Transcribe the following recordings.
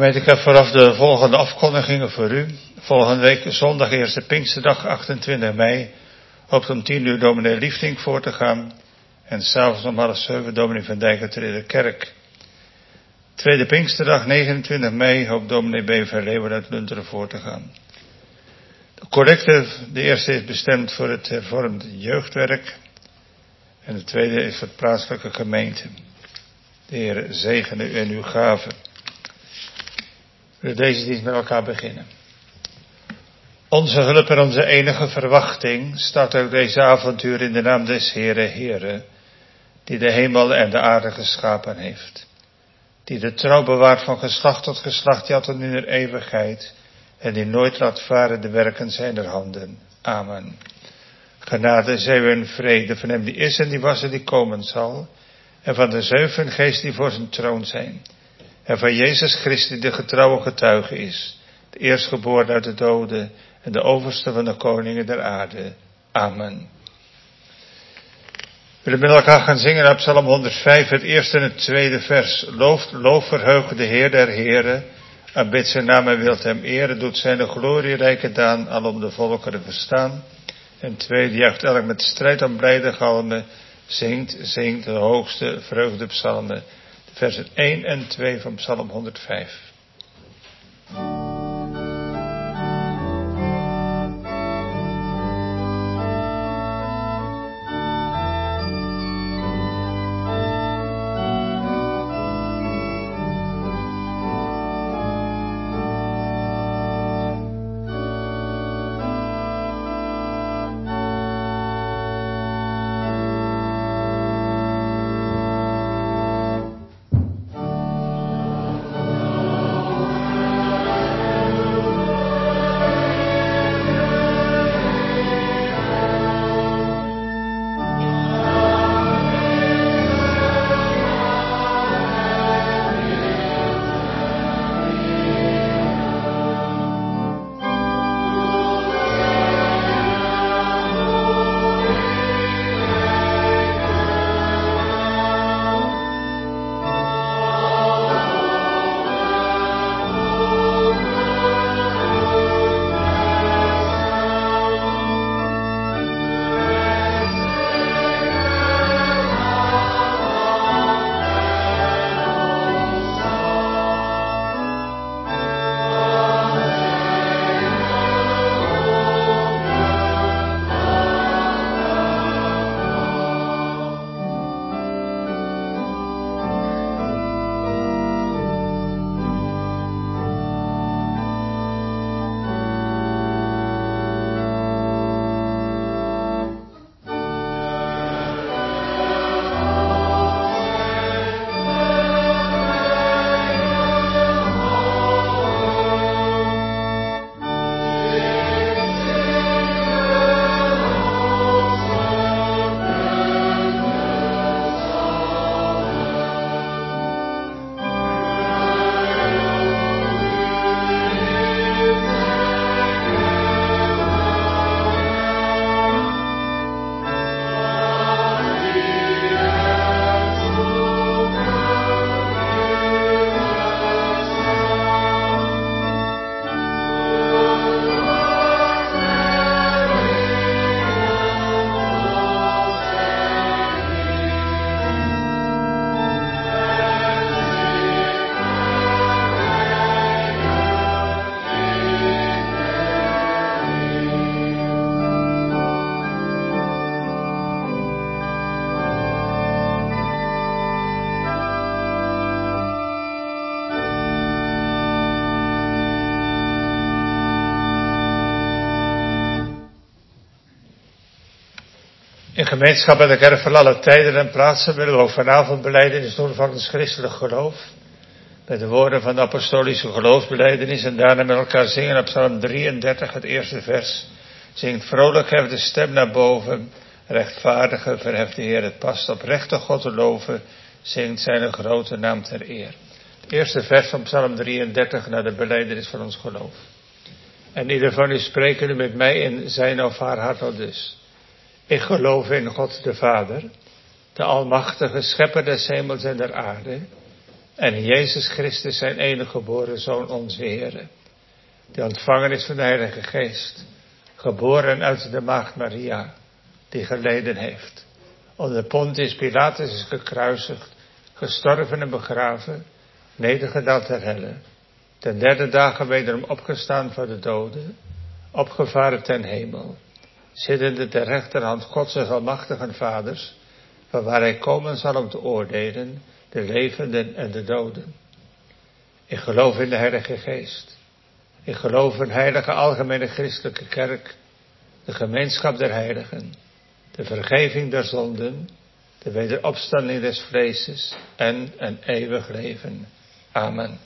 Gemeente, ik heb vooraf de volgende afkondigingen voor u. Volgende week zondag, eerste Pinksterdag, 28 mei, hoopt om 10 uur dominee Liefdink voor te gaan. En s'avonds om 6:30 dominee Van Dijk uit de Ridderkerk. Tweede Pinksterdag, 29 mei, hoopt dominee B. Verleeuwen uit Lunteren voor te gaan. De collecte, de eerste is bestemd voor het hervormd jeugdwerk. En de tweede is voor de plaatselijke gemeente. De Heer zegene u en uw gaven. We willen deze dienst met elkaar beginnen. Onze hulp en onze enige verwachting staat ook deze avontuur in de naam des Heere, die de hemel en de aarde geschapen heeft. Die de trouw bewaart van geslacht tot geslacht, ja tot in der eeuwigheid, en die nooit laat varen de werken zijner handen. Amen. Genade zij u en vrede van hem die is en die was en die komen zal, en van de 7 geest die voor zijn troon zijn, en van Jezus Christus die de getrouwe getuige is, de eerstgeboren uit de doden en de overste van de koningen der aarde. Amen. We willen met elkaar gaan zingen uit Psalm 105, het eerste en het tweede vers. Loof verheugen de Heer der Heren, aanbid zijn naam en wilt hem eren, doet zijn de glorierijke daan, alom de volkeren verstaan. En tweede, juicht elk met strijd aan blijde galmen, zingt de hoogste vreugdepsalmen. Versen 1 en 2 van Psalm 105. In gemeenschap met de kerk van alle tijden en plaatsen willen we ook vanavond belijdenis doen van het christelijk geloof. Met de woorden van de apostolische geloofsbelijdenis en daarna met elkaar zingen op Psalm 33, het eerste vers. Zingt vrolijk, hef de stem naar boven, rechtvaardige verheft de Heer. Het past oprechte God te loven, zingt zijn grote naam ter eer. Het eerste vers van Psalm 33 naar de belijdenis van ons geloof. En ieder van u spreken nu met mij in zijn of haar hart al dus. Ik geloof in God de Vader, de almachtige schepper des hemels en der aarde, en in Jezus Christus zijn enige geboren Zoon, onze Heere, die ontvangen is van de Heilige Geest, geboren uit de maagd Maria, die geleden heeft, onder Pontius Pilatus is gekruisigd, gestorven en begraven, nedergedaald ter helle, ten derde dagen wederom opgestaan van de doden, opgevaren ten hemel, zittende ter rechterhand Gods en almachtigen Vaders, van waar hij komen zal om te oordelen de levenden en de doden. Ik geloof in de Heilige Geest. Ik geloof in een heilige algemene christelijke kerk, de gemeenschap der heiligen, de vergeving der zonden, de wederopstanding des vleeses en een eeuwig leven. Amen.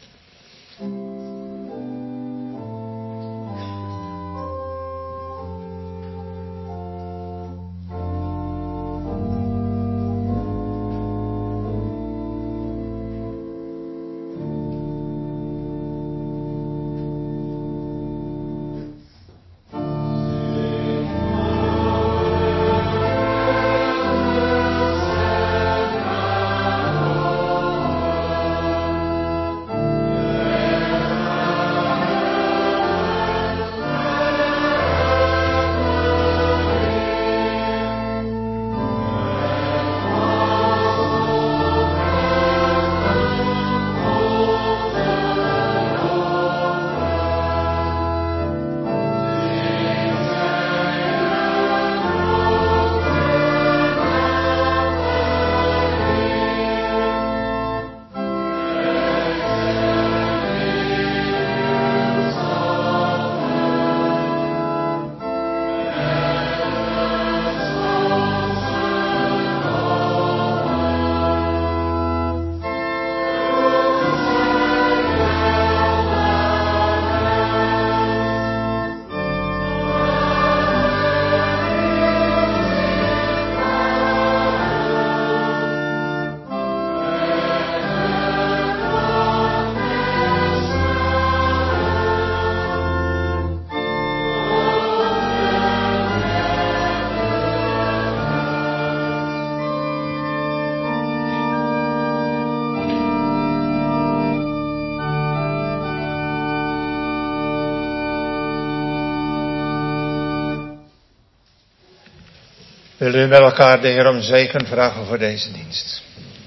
Willen we met elkaar de Heer om zegen vragen voor deze dienst.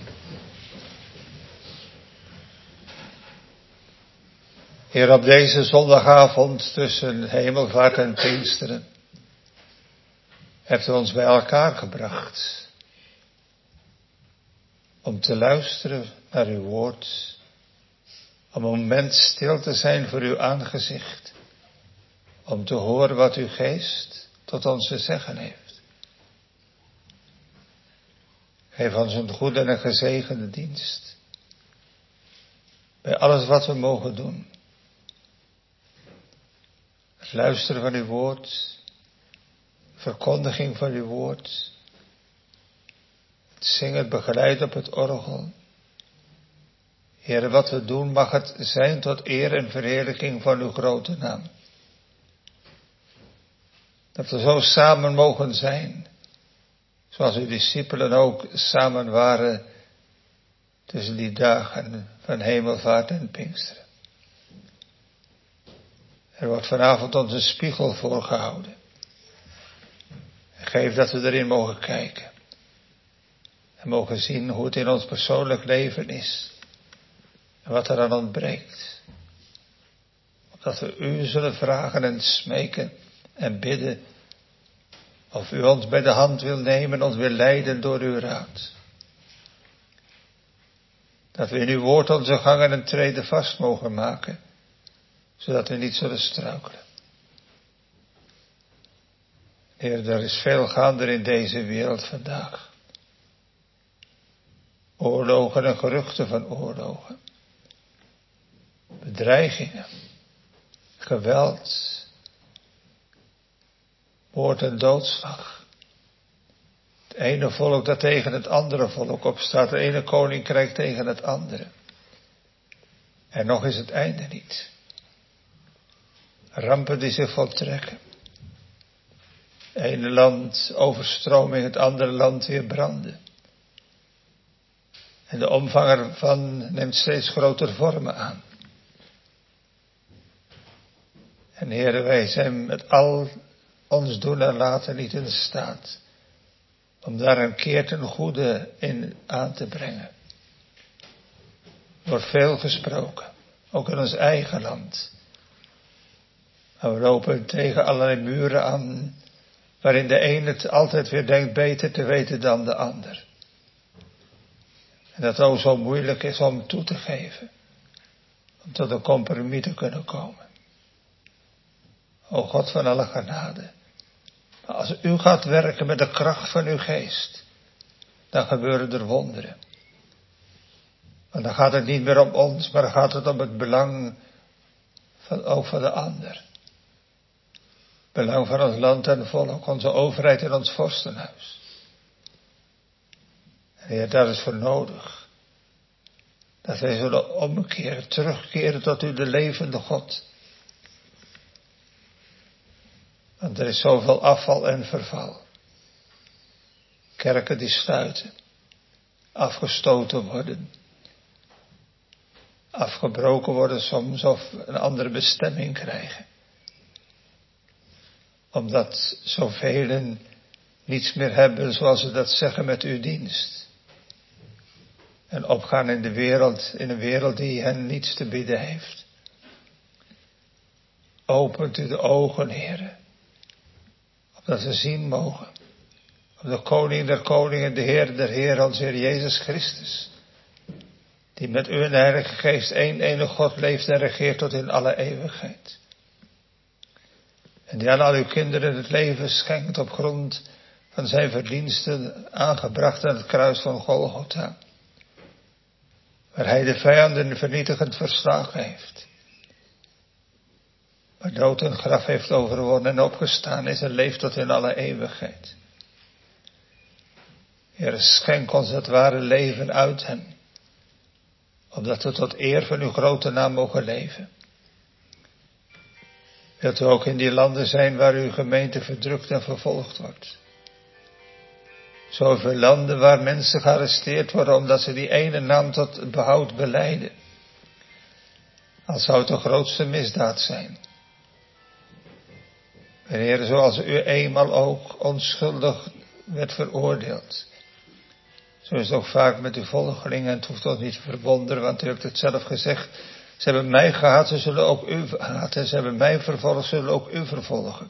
Heer, op deze zondagavond tussen hemelvaart en Pinksteren hebt u ons bij elkaar gebracht om te luisteren naar uw woord, om een moment stil te zijn voor uw aangezicht, om te horen wat uw geest tot ons te zeggen heeft. Geef ons een goede en een gezegende dienst bij alles wat we mogen doen. Het luisteren van uw woord, verkondiging van uw woord, het zingen, het begeleiden op het orgel. Heere, wat we doen mag het zijn tot eer en verheerlijking van uw grote naam. Dat we zo samen mogen zijn, zoals uw discipelen ook samen waren tussen die dagen van hemelvaart en Pinksteren. Er wordt vanavond ons een spiegel voorgehouden. Geef dat we erin mogen kijken. En mogen zien hoe het in ons persoonlijk leven is. En wat er aan ontbreekt. Opdat we u zullen vragen en smeken en bidden. Of u ons bij de hand wil nemen, ons wil leiden door uw raad. Dat we in uw woord onze gangen en treden vast mogen maken. Zodat we niet zullen struikelen. Heer, er is veel gaande in deze wereld vandaag. Oorlogen en geruchten van oorlogen. Bedreigingen. Geweld. Moord en doodslag. Het ene volk dat tegen het andere volk opstaat. Het ene koninkrijk tegen het andere. En nog is het einde niet. Rampen die zich voltrekken. Het ene land overstroming, het andere land weer branden. En de omvang ervan neemt steeds grotere vormen aan. En Heere, wij zijn met al ons doen en laten niet in staat om daar een keer ten goede in aan te brengen. Er wordt veel gesproken, ook in ons eigen land. Maar we lopen tegen allerlei muren aan, waarin de een het altijd weer denkt beter te weten dan de ander. En dat het ook zo moeilijk is om toe te geven, om tot een compromis te kunnen komen. O God van alle genade, maar als u gaat werken met de kracht van uw geest, dan gebeuren er wonderen. Want dan gaat het niet meer om ons, maar dan gaat het om het belang ook van de ander. Belang van ons land en volk, onze overheid en ons vorstenhuis. En Heer, daar is voor nodig. Dat wij zullen omkeren, terugkeren tot u, de levende God. Want er is zoveel afval en verval. Kerken die sluiten, afgestoten worden, afgebroken worden soms of een andere bestemming krijgen. Omdat zoveel niets meer hebben zoals ze dat zeggen met uw dienst. En opgaan in een wereld die hen niets te bieden heeft. Opent u de ogen, Heere, opdat ze zien mogen. Op de koning der koningen, de Heer der Heer, onze Heer Jezus Christus. Die met u en de Heilige Geest één enige God leeft en regeert tot in alle eeuwigheid. En die aan al uw kinderen het leven schenkt op grond van zijn verdiensten aangebracht aan het kruis van Golgotha. Waar hij de vijanden vernietigend verslagen heeft. Waar dood en graf heeft overwonnen en opgestaan is en leeft tot in alle eeuwigheid. Heer, schenk ons het ware leven uit hem. Opdat we tot eer van uw grote naam mogen leven. Wilt u ook in die landen zijn waar uw gemeente verdrukt en vervolgd wordt. Zoveel landen waar mensen gearresteerd worden omdat ze die ene naam tot behoud belijden. Als zou het de grootste misdaad zijn. Heer, zoals u eenmaal ook onschuldig werd veroordeeld. Zo is het ook vaak met uw volgelingen en het hoeft ons niet te verwonderen, want u hebt het zelf gezegd. Ze hebben mij gehaat, ze zullen ook u haten. Ze hebben mij vervolgd, ze zullen ook u vervolgen.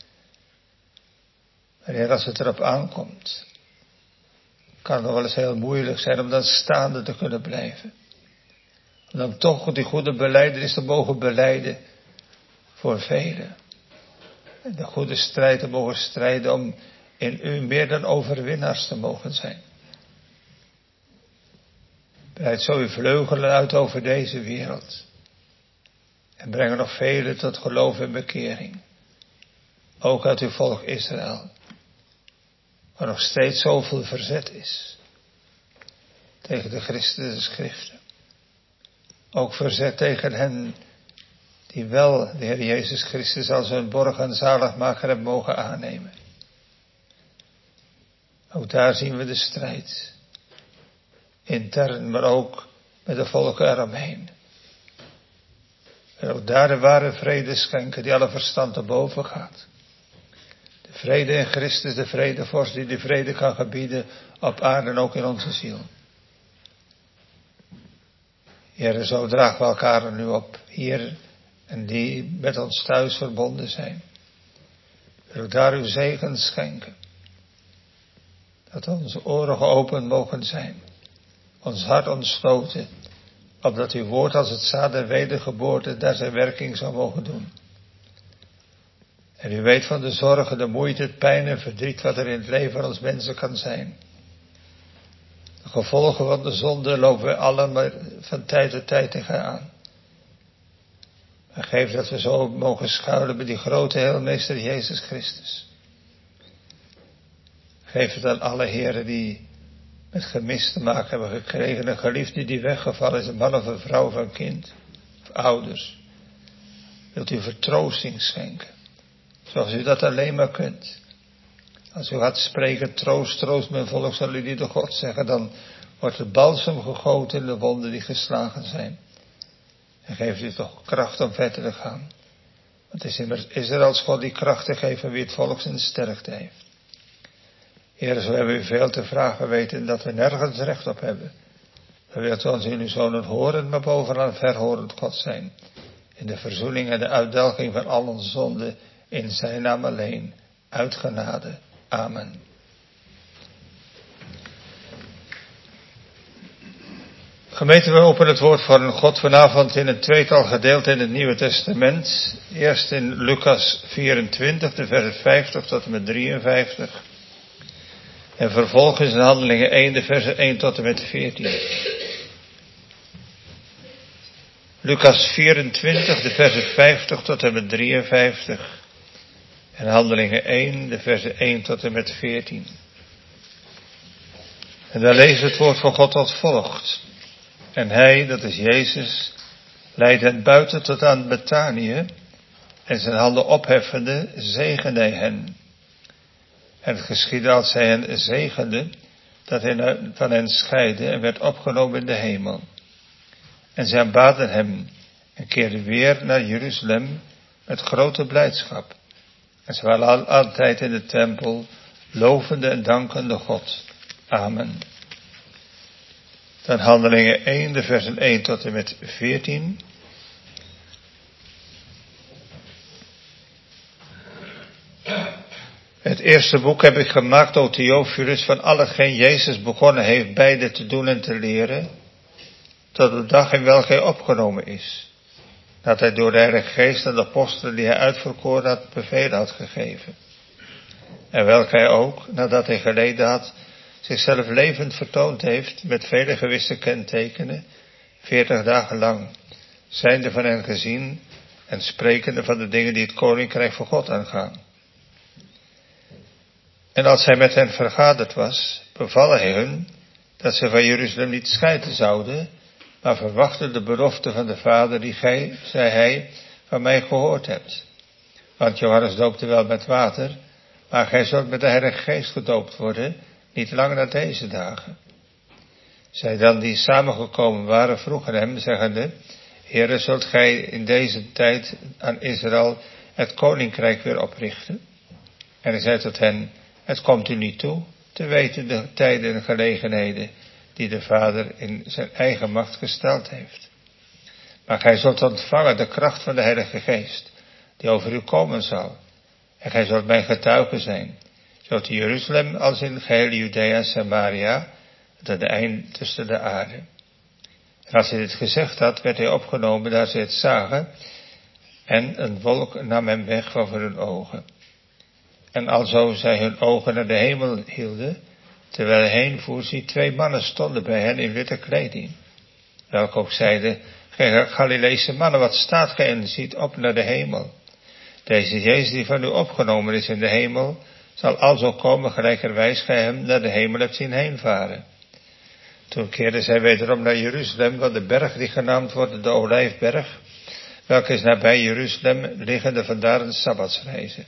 Maar Heer, als het erop aankomt, kan het nog wel eens heel moeilijk zijn om dan staande te kunnen blijven. Om dan toch die goede belijdenis te mogen belijden voor velen. En de goede strijd te mogen strijden om in u meer dan overwinnaars te mogen zijn. Breid zo uw vleugelen uit over deze wereld. En breng er nog velen tot geloof en bekering. Ook uit uw volk Israël. Waar nog steeds zoveel verzet is. Tegen de christenen de schriften. Ook verzet tegen hen die wel de Heer Jezus Christus als hun borg en zaligmaker hebben mogen aannemen. Ook daar zien we de strijd. Intern, maar ook met de volken eromheen. En ook daar de ware vrede schenken die alle verstand te boven gaat. De vrede in Christus, de vredevorst die de vrede kan gebieden op aarde en ook in onze ziel. Heer, zo dragen we elkaar nu op hier en die met ons thuis verbonden zijn. Wil ook daar uw zegen schenken. Dat onze oren geopend mogen zijn. Ons hart ontsloten, opdat uw woord als het zaad der wedergeboorte daar zijn werking zou mogen doen. En u weet van de zorgen, de moeite, het pijn en verdriet wat er in het leven van ons mensen kan zijn. De gevolgen van de zonde lopen we allemaal van tijd tot tijd tegenaan. En geef dat we zo mogen schuilen bij die grote heelmeester Jezus Christus. Geef het aan alle heren die met gemis te maken hebben gekregen. Een geliefde die weggevallen is, een man of een vrouw of een kind. Of ouders. Wilt u vertroosting schenken. Zoals u dat alleen maar kunt. Als u gaat spreken, troost mijn volk, zal u die door God zeggen. Dan wordt de balsem gegoten in de wonden die geslagen zijn. En geeft u toch kracht om verder te gaan. Want het is immers Israëls God die kracht te geven wie het volk zijn sterkte heeft. Heer, zo hebben we veel te vragen, weten dat we nergens recht op hebben. We willen ons in uw zonen horen, maar bovenal verhorend God zijn. In de verzoening en de uitdelging van al onze zonden, in zijn naam alleen, uit genade. Amen. Gemeente, we openen het woord van God vanavond in een tweetal gedeelten in het Nieuwe Testament. Eerst in Lucas 24, de vers 50 tot en met 53. En vervolgens in Handelingen 1, de versen 1 tot en met 14. Lucas 24, de versen 50 tot en met 53. En Handelingen 1, de versen 1 tot en met 14. En daar lezen we het woord van God als volgt. En hij, dat is Jezus, leidde hen buiten tot aan Betanië, en zijn handen opheffende, zegende hij hen. En het geschiedde als hij hen zegende, dat hij van hen scheidde en werd opgenomen in de hemel. En zij aanbaden hem en keerden weer naar Jeruzalem met grote blijdschap. En ze waren altijd in de tempel, lovende en dankende God. Amen. Dan Handelingen 1, de versen 1 tot en met 14. Het eerste boek heb ik gemaakt, o Theophilus, van al hetgeen Jezus begonnen heeft beide te doen en te leren, tot de dag in welke hij opgenomen is. Dat hij door de Heilige Geest aan de apostelen die hij uitverkoren had, bevelen had gegeven. En welke hij ook, nadat hij geleden had, zichzelf levend vertoond heeft met vele gewisse kentekenen, 40 dagen lang, zijnde van hen gezien en sprekende van de dingen die het koninkrijk van God aangaan. En als hij met hen vergaderd was, beval hij hun dat ze van Jeruzalem niet scheiden zouden, maar verwachten de belofte van de Vader die gij, zei hij, van mij gehoord hebt. Want Johannes doopte wel met water, maar gij zult met de Heilige Geest gedoopt worden, niet lang na deze dagen. Zij dan die samengekomen waren, vroegen hem, zeggende, Heere, zult gij in deze tijd aan Israël het koninkrijk weer oprichten? En hij zei tot hen, het komt u niet toe, te weten de tijden en gelegenheden die de Vader in zijn eigen macht gesteld heeft. Maar gij zult ontvangen de kracht van de Heilige Geest, die over u komen zal. En gij zult mijn getuige zijn, zowel in Jeruzalem als in geheel Judea en Samaria, tot de eind tussen de aarde. En als hij dit gezegd had, werd hij opgenomen daar ze het zagen, en een wolk nam hem weg van voor hun ogen. En alzo zij hun ogen naar de hemel hielden, terwijl hij heen voer, zie 2 mannen stonden bij hen in witte kleding. Welke ook zeiden, gij Galileese mannen, wat staat gij en ziet op naar de hemel? Deze Jezus die van u opgenomen is in de hemel, zal alzo komen gelijkerwijs gij hem naar de hemel hebt zien heenvaren. Toen keerden zij wederom naar Jeruzalem, van de berg die genaamd wordt de Olijfberg, welke is nabij Jeruzalem, liggende vandaar een sabbatsreize.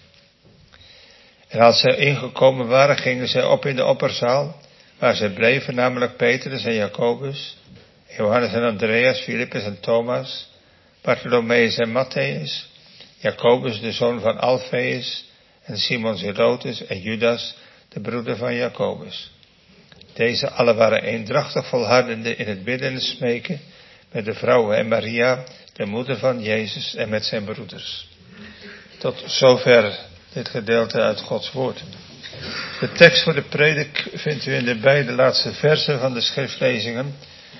En als zij ingekomen waren, gingen zij op in de opperzaal, waar zij bleven, namelijk Petrus en Jacobus, Johannes en Andreas, Filippus en Thomas, Bartholomeus en Matthäus, Jacobus de zoon van Alfeus, en Simon Zelotes en Judas, de broeder van Jacobus. Deze alle waren eendrachtig volhardende in het bidden en smeken, met de vrouwen en Maria, de moeder van Jezus, en met zijn broeders. Tot zover dit gedeelte uit Gods woord. De tekst voor de predik vindt u in de beide laatste versen van de schriftlezingen.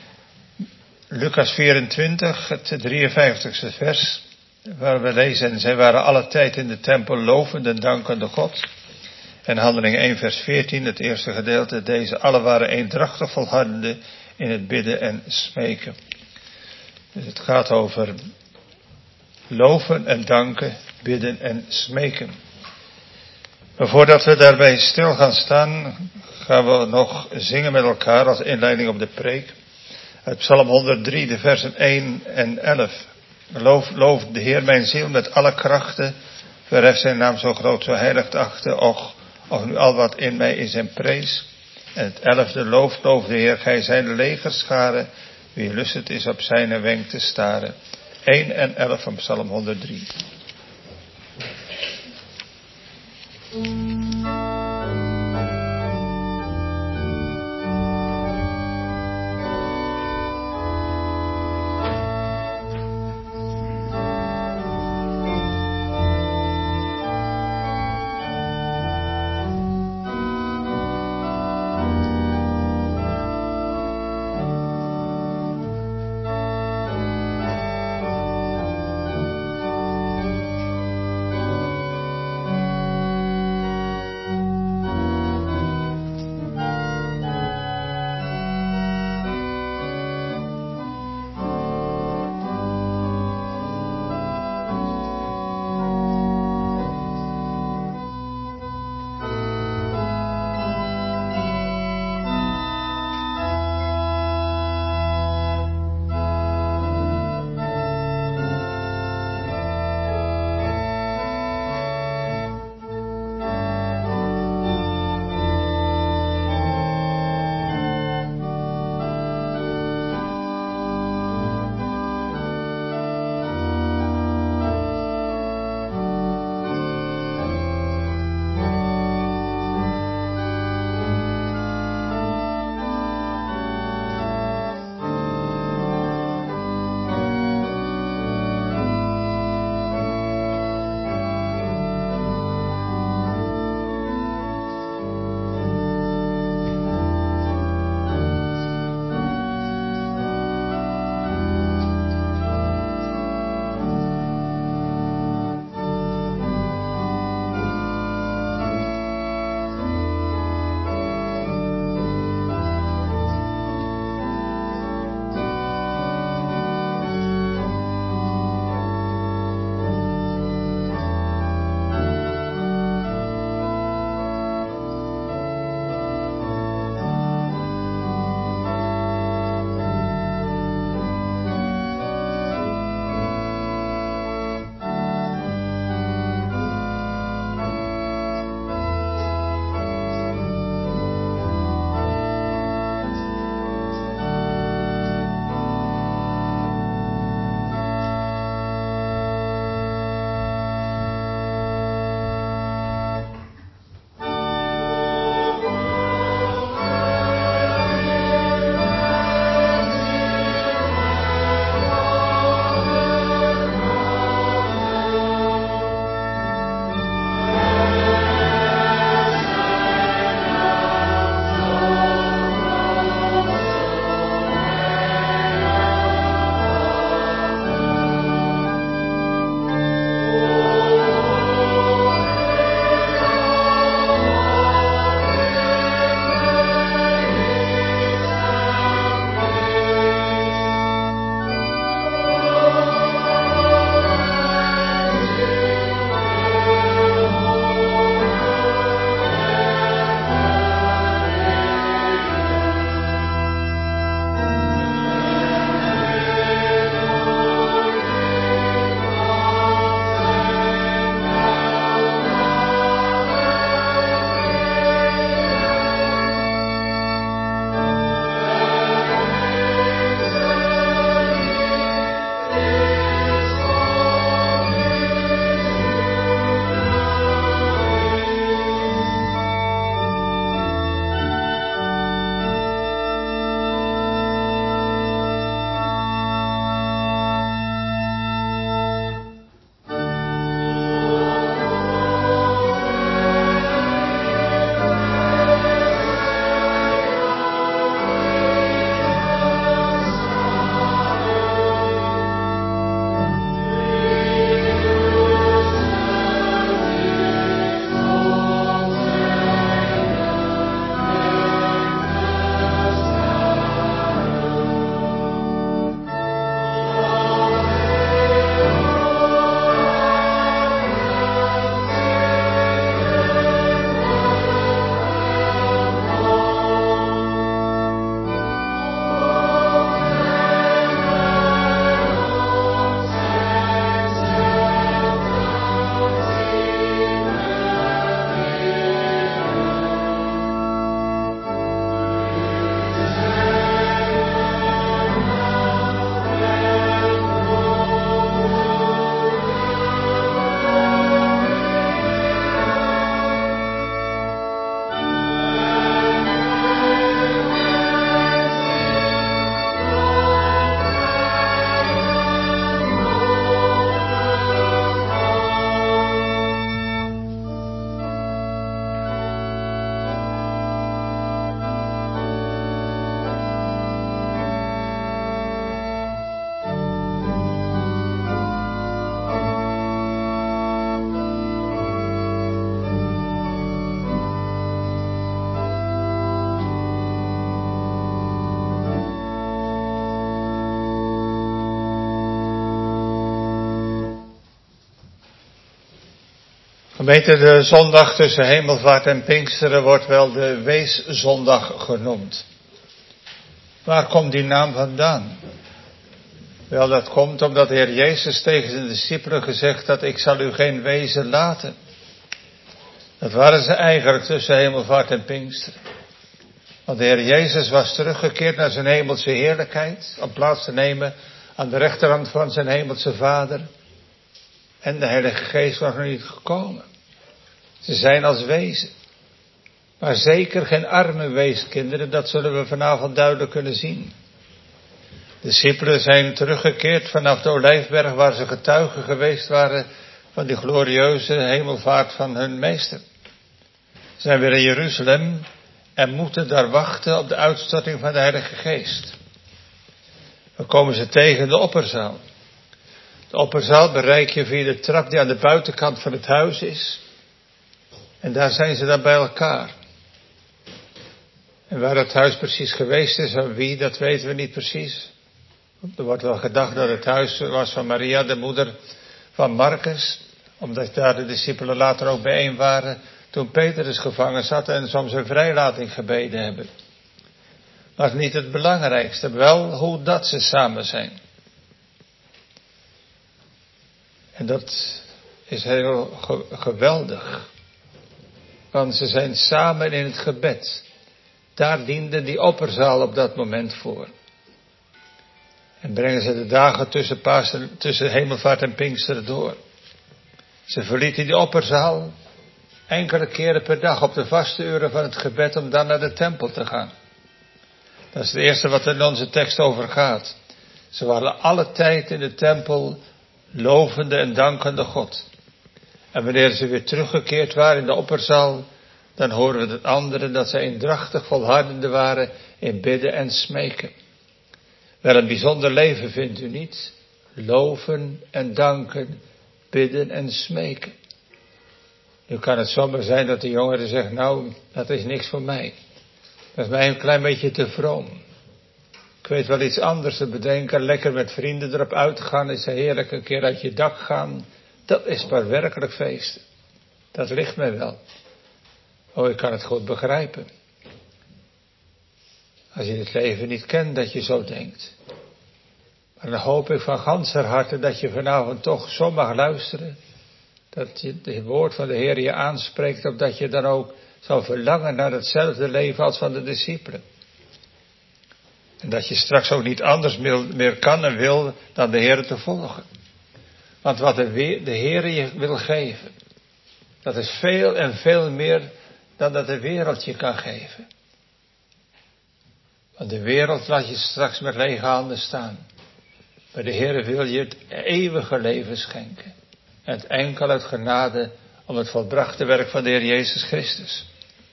Lucas 24, het 53ste vers, waar we lezen, en zij waren alle tijd in de tempel lovend en dankende God. En Handelingen 1 vers 14, het eerste gedeelte, deze alle waren eendrachtig volhardende in het bidden en smeken. Dus het gaat over loven en danken, bidden en smeken. Maar voordat we daarbij stil gaan staan, gaan we nog zingen met elkaar als inleiding op de preek. Uit Psalm 103, de versen 1 en 11. Loof de Heer mijn ziel met alle krachten, verhef zijn naam zo groot, zo heilig te achten, och nu al wat in mij is en prees. En het 11e, loof de Heer, gij zijn legerscharen, wie lust het is op zijn wenk te staren. 1 en 11 van Psalm 103. Gemeente, de zondag tussen Hemelvaart en Pinksteren wordt wel de Weeszondag genoemd. Waar komt die naam vandaan? Wel, dat komt omdat de Heer Jezus tegen zijn discipelen gezegd had: ik zal u geen wezen laten. Dat waren ze eigenlijk tussen Hemelvaart en Pinksteren. Want de Heer Jezus was teruggekeerd naar zijn hemelse heerlijkheid, om plaats te nemen aan de rechterhand van zijn hemelse Vader. En de Heilige Geest was nog niet gekomen. Ze zijn als wezen. Maar zeker geen arme weeskinderen, dat zullen we vanavond duidelijk kunnen zien. De discipelen zijn teruggekeerd vanaf de Olijfberg, waar ze getuigen geweest waren van die glorieuze hemelvaart van hun meester. Ze zijn weer in Jeruzalem en moeten daar wachten op de uitstorting van de Heilige Geest. Dan komen ze tegen in de opperzaal. De opperzaal bereik je via de trap die aan de buitenkant van het huis is. En daar zijn ze dan bij elkaar. En waar het huis precies geweest is en wie, dat weten we niet precies. Er wordt wel gedacht dat het huis was van Maria, de moeder van Marcus. Omdat daar de discipelen later ook bijeen waren toen Petrus gevangen zat en soms een vrijlating gebeden hebben. Maar niet het belangrijkste, wel hoe dat ze samen zijn. En dat is heel geweldig. Want ze zijn samen in het gebed. Daar diende die opperzaal op dat moment voor. En brengen ze de dagen tussen Hemelvaart en Pinksteren door. Ze verlieten die opperzaal enkele keren per dag op de vaste uren van het gebed om dan naar de tempel te gaan. Dat is het eerste wat in onze tekst over gaat. Ze waren alle tijd in de tempel lovende en dankende God. En wanneer ze weer teruggekeerd waren in de opperzaal, dan horen we het andere dat zij eendrachtig volhardende waren in bidden en smeken. Wel een bijzonder leven vindt u niet? Loven en danken, bidden en smeken. Nu kan het zomaar zijn dat de jongere zegt, nou, dat is niks voor mij. Dat is mij een klein beetje te vroom. Ik weet wel iets anders te bedenken, lekker met vrienden erop uitgaan, is heerlijk een keer uit je dak gaan. Dat is maar werkelijk feest. Dat ligt mij wel. Oh, ik kan het goed begrijpen. Als je het leven niet kent, dat je zo denkt. Maar dan hoop ik van ganser harte dat je vanavond toch zo mag luisteren. Dat je het woord van de Heer je aanspreekt, opdat je dan ook zou verlangen naar hetzelfde leven als van de discipelen. En dat je straks ook niet anders meer kan en wil dan de Heer te volgen. Want wat de Heer je wil geven, dat is veel en veel meer dan dat de wereld je kan geven. Want de wereld laat je straks met lege handen staan. Maar de Heer wil je het eeuwige leven schenken. En het enkel uit genade om het volbrachte werk van de Heer Jezus Christus.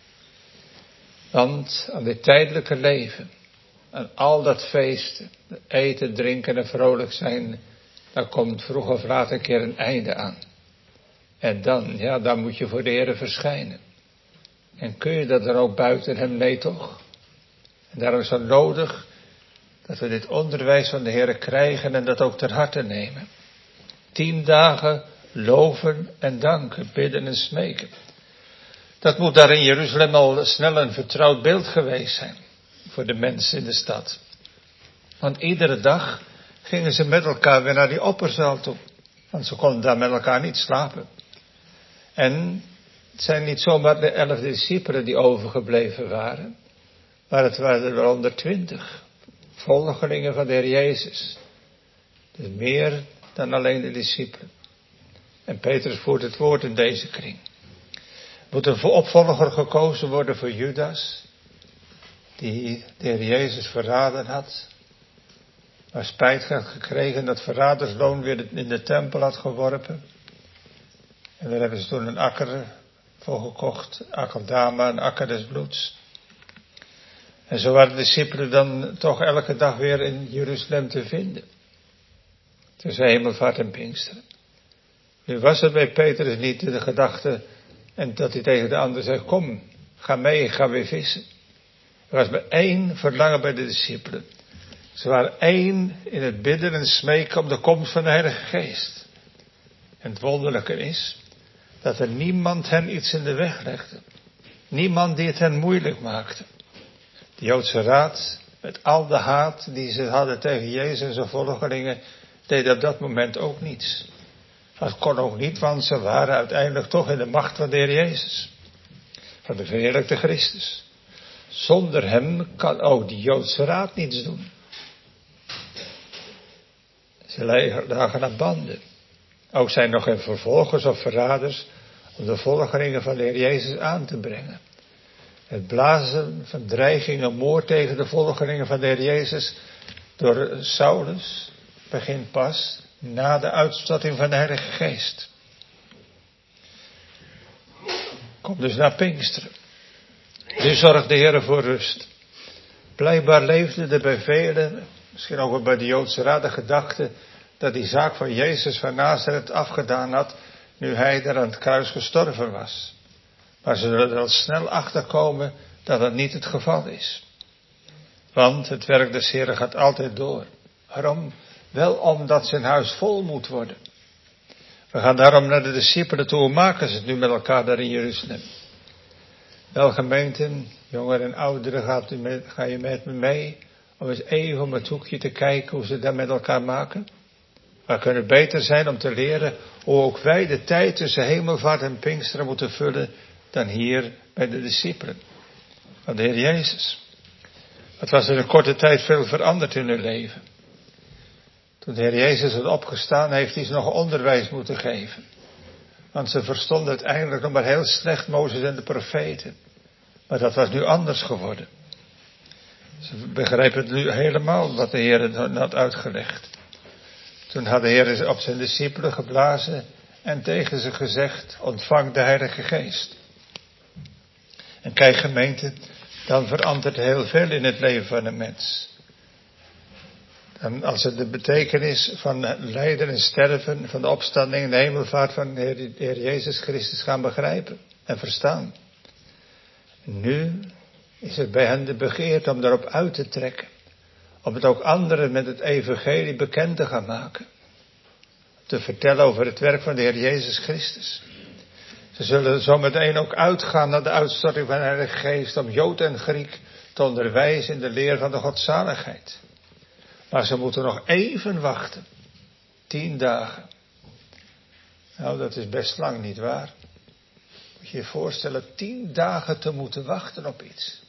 Want aan dit tijdelijke leven, aan al dat feesten, eten, drinken en vrolijk zijn, daar komt vroeg of laat een keer een einde aan. En dan moet je voor de Heer verschijnen. En kun je dat dan ook buiten hem? Nee toch? En daarom is het nodig dat we dit onderwijs van de Heer krijgen en dat ook ter harte nemen. 10 dagen loven en danken, bidden en smeken. Dat moet daar in Jeruzalem al snel een vertrouwd beeld geweest zijn voor de mensen in de stad. Want iedere dag gingen ze met elkaar weer naar die opperzaal toe. Want ze konden daar met elkaar niet slapen. En het zijn niet zomaar de 11 discipelen die overgebleven waren. Maar het waren er 120 volgelingen van de Heer Jezus. Dus meer dan alleen de discipelen. En Petrus voert het woord in deze kring. Moet een opvolger gekozen worden voor Judas, die de Heer Jezus verraden had. Maar spijt had gekregen dat verradersloon weer in de tempel had geworpen. En daar hebben ze toen een akker voor gekocht, Akeldama, een akker des bloeds. En zo waren de discipelen dan toch elke dag weer in Jeruzalem te vinden. Tussen Hemelvaart en Pinksteren. Nu was het bij Petrus niet de gedachte en dat hij tegen de ander zei, kom, ga mee, ik ga weer vissen. Er was maar 1 verlangen bij de discipelen. Ze waren 1 in het bidden en smeken om de komst van de Heilige Geest. En het wonderlijke is dat er niemand hen iets in de weg legde. Niemand die het hen moeilijk maakte. De Joodse Raad, met al de haat die ze hadden tegen Jezus en zijn volgelingen, deed op dat moment ook niets. Dat kon ook niet, want ze waren uiteindelijk toch in de macht van de Heer Jezus. Van de verheerlijkte Christus. Zonder hem kan ook die Joodse Raad niets doen. Ze lagen aan banden. Ook zijn nog geen vervolgers of verraders om de volgelingen van de Heer Jezus aan te brengen. Het blazen van dreigingen, moord tegen de volgelingen van de Heer Jezus door Saulus begint pas na de uitstorting van de Heilige Geest. Komt dus naar Pinksteren. Nu zorgt de Heer voor rust. Blijkbaar leefde er bij velen, misschien ook wel bij de Joodse Raad, de gedachte dat die zaak van Jezus van Nazareth afgedaan had, nu hij er aan het kruis gestorven was. Maar ze zullen er al snel achterkomen dat dat niet het geval is. Want het werk des Heren gaat altijd door. Waarom? Wel omdat zijn huis vol moet worden. We gaan daarom naar de discipelen toe. Hoe maken ze het nu met elkaar daar in Jeruzalem? Wel gemeenten, jongeren en ouderen, ga je met me mee om eens even om het hoekje te kijken hoe ze dat met elkaar maken? We kunnen beter zijn om te leren hoe ook wij de tijd tussen hemelvaart en Pinksteren moeten vullen dan hier bij de discipelen van de Heer Jezus. Het was in een korte tijd veel veranderd in hun leven. Toen de Heer Jezus had opgestaan, heeft hij ze nog onderwijs moeten geven. Want ze verstonden uiteindelijk nog maar heel slecht Mozes en de profeten. Maar dat was nu anders geworden. Ze begrijpen het nu helemaal wat de Heer had uitgelegd. Toen had de Heer op zijn discipelen geblazen en tegen ze gezegd, ontvang de Heilige Geest. En kijk gemeente, dan verandert heel veel in het leven van een mens. En als het de betekenis van lijden en sterven, van de opstanding en de hemelvaart van de Heer Jezus Christus gaan begrijpen en verstaan. Nu is het bij hen de begeerte om daarop uit te trekken. Om het ook anderen met het evangelie bekend te gaan maken. Te vertellen over het werk van de Heer Jezus Christus. Ze zullen zo meteen ook uitgaan naar de uitstorting van de Heilige Geest om Jood en Griek te onderwijzen in de leer van de godzaligheid. Maar ze moeten nog even wachten. 10 dagen. Nou, dat is best lang, niet waar? Moet je je voorstellen 10 dagen te moeten wachten op iets.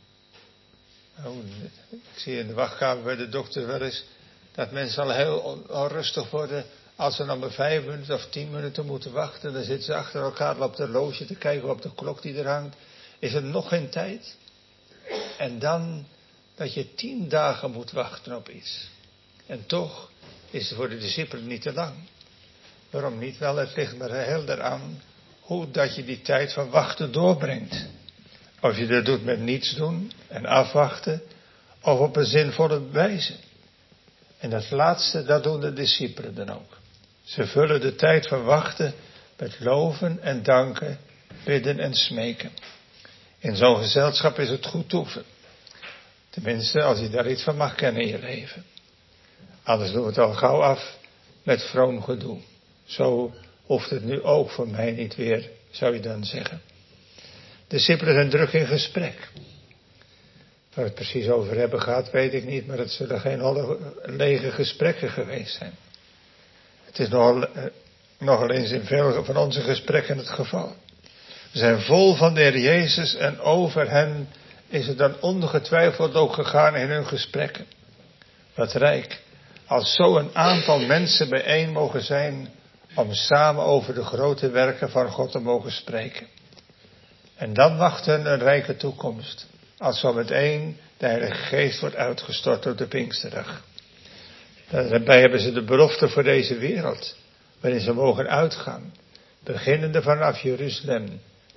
Nou, ik zie in de wachtkamer bij de dokter wel eens dat mensen al heel onrustig worden als ze nog maar 5 minuten of 10 minuten moeten wachten. Dan zitten ze achter elkaar op de horloge te kijken op de klok die er hangt. Is er nog geen tijd? En dan dat je 10 dagen moet wachten op iets. En toch is het voor de discipelen niet te lang. Waarom niet? Wel, het ligt maar heel eraan hoe dat je die tijd van wachten doorbrengt. Of je dat doet met niets doen en afwachten, of op een zinvolle wijze. En dat laatste, dat doen de discipelen dan ook. Ze vullen de tijd van wachten met loven en danken, bidden en smeken. In zo'n gezelschap is het goed toeven. Tenminste, als je daar iets van mag kennen in je leven. Anders doen we het al gauw af met vroom gedoe. Zo hoeft het nu ook voor mij niet weer, zou je dan zeggen. De discipelen zijn druk in gesprek. Waar we het precies over hebben gehad, weet ik niet, maar het zullen geen lege gesprekken geweest zijn. Het is nogal eens in veel van onze gesprekken het geval. We zijn vol van de Heer Jezus en over hen is het dan ongetwijfeld ook gegaan in hun gesprekken. Wat rijk, als zo een aantal mensen bijeen mogen zijn om samen over de grote werken van God te mogen spreken. En dan wacht hen een rijke toekomst, als zo meteen de Heilige Geest wordt uitgestort op de Pinksterdag. Daarbij hebben ze de belofte voor deze wereld, waarin ze mogen uitgaan, beginnende vanaf Jeruzalem,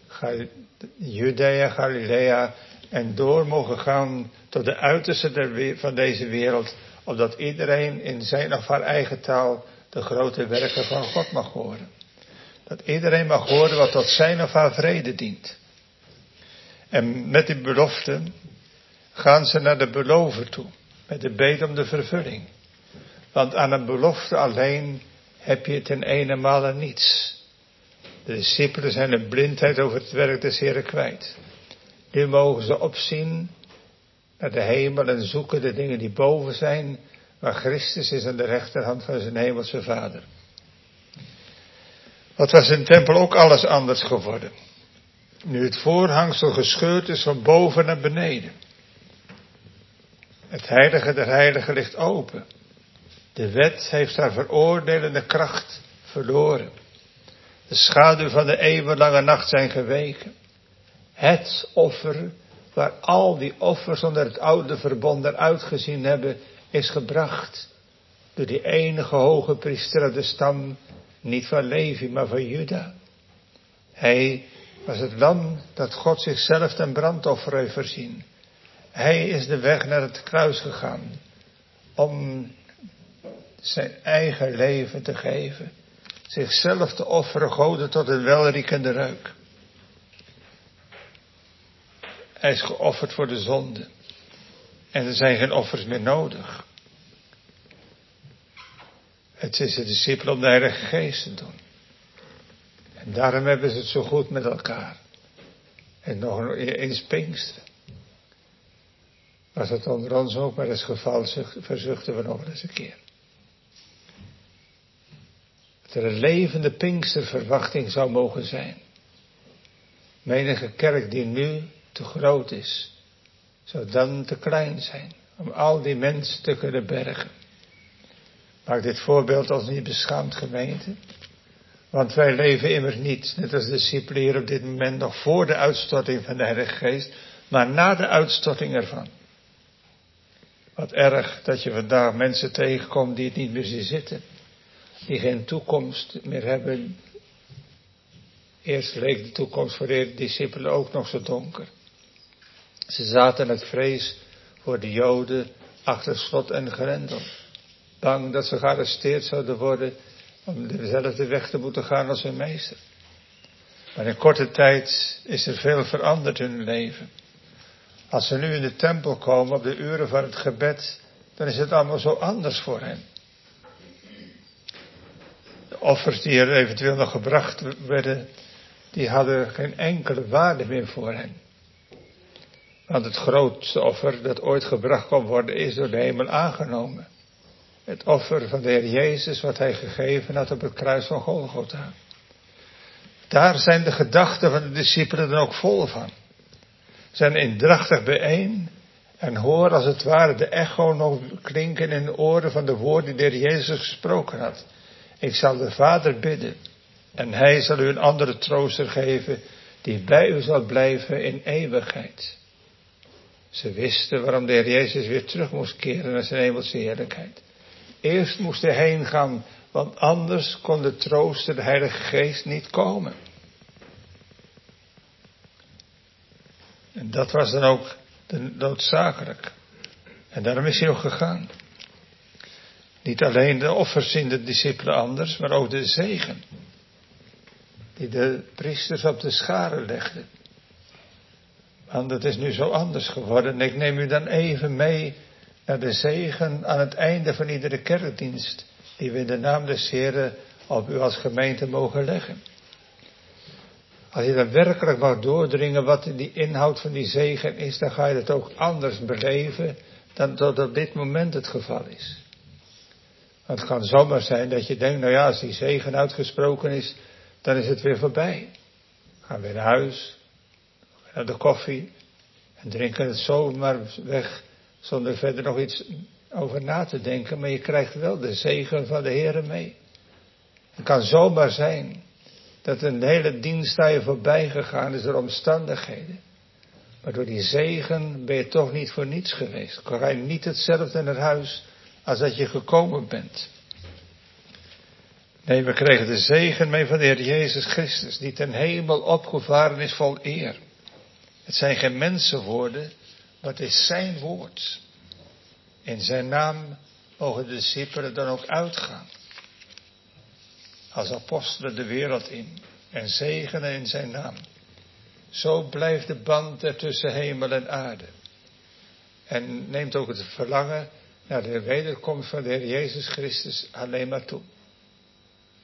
Judea, Galilea en door mogen gaan tot de uiterste van deze wereld, opdat iedereen in zijn of haar eigen taal de grote werken van God mag horen. Dat iedereen mag horen wat tot zijn of haar vrede dient. En met die belofte gaan ze naar de belover toe, met de bede om de vervulling. Want aan een belofte alleen heb je ten ene male niets. De discipelen zijn de blindheid over het werk des Heren kwijt. Nu mogen ze opzien naar de hemel en zoeken de dingen die boven zijn, waar Christus is aan de rechterhand van zijn hemelse Vader. Wat was in de tempel ook alles anders geworden. Nu het voorhangsel gescheurd is van boven naar beneden. Het heilige der heiligen ligt open. De wet heeft haar veroordelende kracht verloren. De schaduw van de eeuwenlange nacht zijn geweken. Het offer, waar al die offers onder het oude verbond naar uitgezien hebben, is gebracht. Door die enige hoge priester uit de stam, niet van Levi, maar van Juda. Hij was het lam dat God zichzelf ten brandoffer heeft voorzien. Hij is de weg naar het kruis gegaan, om zijn eigen leven te geven. Zichzelf te offeren, goden tot een welriekende reuk. Hij is geofferd voor de zonde. En er zijn geen offers meer nodig. Het is de discipelen om de Heilige Geest te doen. En daarom hebben ze het zo goed met elkaar. En nog eens Pinksteren. Was het onder ons ook maar eens geval, verzuchten we nog eens een keer. Dat er een levende Pinksterverwachting zou mogen zijn. Menige kerk die nu te groot is, zou dan te klein zijn om al die mensen te kunnen bergen. Maakt dit voorbeeld ons niet beschaamd, gemeente? Want wij leven immers niet, net als de discipelen hier op dit moment, nog voor de uitstorting van de Heilige Geest, maar na de uitstorting ervan. Wat erg dat je vandaag mensen tegenkomt die het niet meer zien zitten. Die geen toekomst meer hebben. Eerst leek de toekomst voor de discipelen ook nog zo donker. Ze zaten uit vrees voor de Joden achter slot en grendel. Bang dat ze gearresteerd zouden worden om dezelfde weg te moeten gaan als hun meester. Maar in korte tijd is er veel veranderd in hun leven. Als ze nu in de tempel komen op de uren van het gebed, dan is het allemaal zo anders voor hen. De offers die er eventueel nog gebracht werden, die hadden geen enkele waarde meer voor hen. Want het grootste offer dat ooit gebracht kon worden, is door de hemel aangenomen. Het offer van de Heer Jezus, wat hij gegeven had op het kruis van Golgotha. Daar zijn de gedachten van de discipelen dan ook vol van. Zijn eendrachtig bijeen en horen als het ware de echo nog klinken in de oren van de woorden die de Heer Jezus gesproken had. Ik zal de Vader bidden en hij zal u een andere trooster geven die bij u zal blijven in eeuwigheid. Ze wisten waarom de Heer Jezus weer terug moest keren naar zijn hemelse heerlijkheid. Eerst moest hij heen gaan, want anders kon de trooster, de Heilige Geest, niet komen. En dat was dan ook noodzakelijk. En daarom is hij ook gegaan. Niet alleen de offers zien de discipelen anders, maar ook de zegen. Die de priesters op de scharen legden. Want het is nu zo anders geworden. En ik neem u dan even mee naar de zegen aan het einde van iedere kerkdienst. Die we in de naam des Heren op u als gemeente mogen leggen. Als je dan werkelijk mag doordringen wat die inhoud van die zegen is, dan ga je het ook anders beleven dan dat op dit moment het geval is. Want het kan zomaar zijn dat je denkt, nou ja, als die zegen uitgesproken is, dan is het weer voorbij. Gaan we naar huis, naar de koffie en drinken het zomaar weg zonder verder nog iets over na te denken. Maar je krijgt wel de zegen van de Heere mee. Het kan zomaar zijn dat een hele dienst aan je voorbij gegaan is door omstandigheden. Maar door die zegen ben je toch niet voor niets geweest. Dan ga je niet hetzelfde naar huis als dat je gekomen bent. Nee, we kregen de zegen mee van de Heer Jezus Christus, die ten hemel opgevaren is vol eer. Het zijn geen mensenwoorden, maar het is zijn woord. In zijn naam mogen de discipelen dan ook uitgaan. Als apostelen de wereld in en zegenen in zijn naam. Zo blijft de band er tussen hemel en aarde. En neemt ook het verlangen naar de wederkomst van de Heer Jezus Christus alleen maar toe.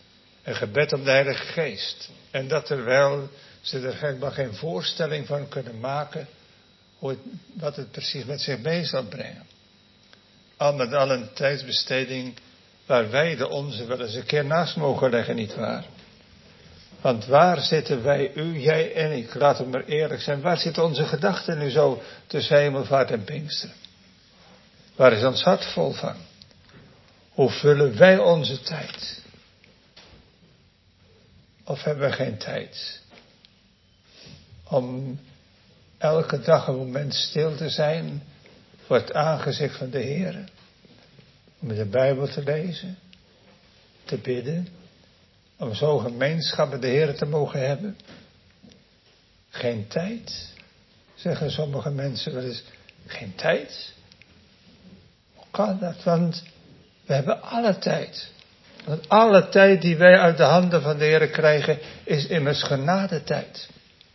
Een gebed om de Heilige Geest. En dat terwijl ze er helemaal geen voorstelling van kunnen maken wat het precies met zich mee zal brengen. Al met al een tijdsbesteding waar wij de onze wel eens een keer naast mogen leggen, nietwaar? Want waar zitten wij, u, jij en ik, laten we maar eerlijk zijn, waar zitten onze gedachten nu zo tussen hemelvaart en Pinksteren? Waar is ons hart vol van? Hoe vullen wij onze tijd? Of hebben we geen tijd om elke dag een moment stil te zijn voor het aangezicht van de Heer? Om de Bijbel te lezen, te bidden, om zo gemeenschap met de Heer te mogen hebben. Geen tijd, zeggen sommige mensen wel eens. Geen tijd? Hoe kan dat? Want we hebben alle tijd. Want alle tijd die wij uit de handen van de Heer krijgen, is immers genadetijd.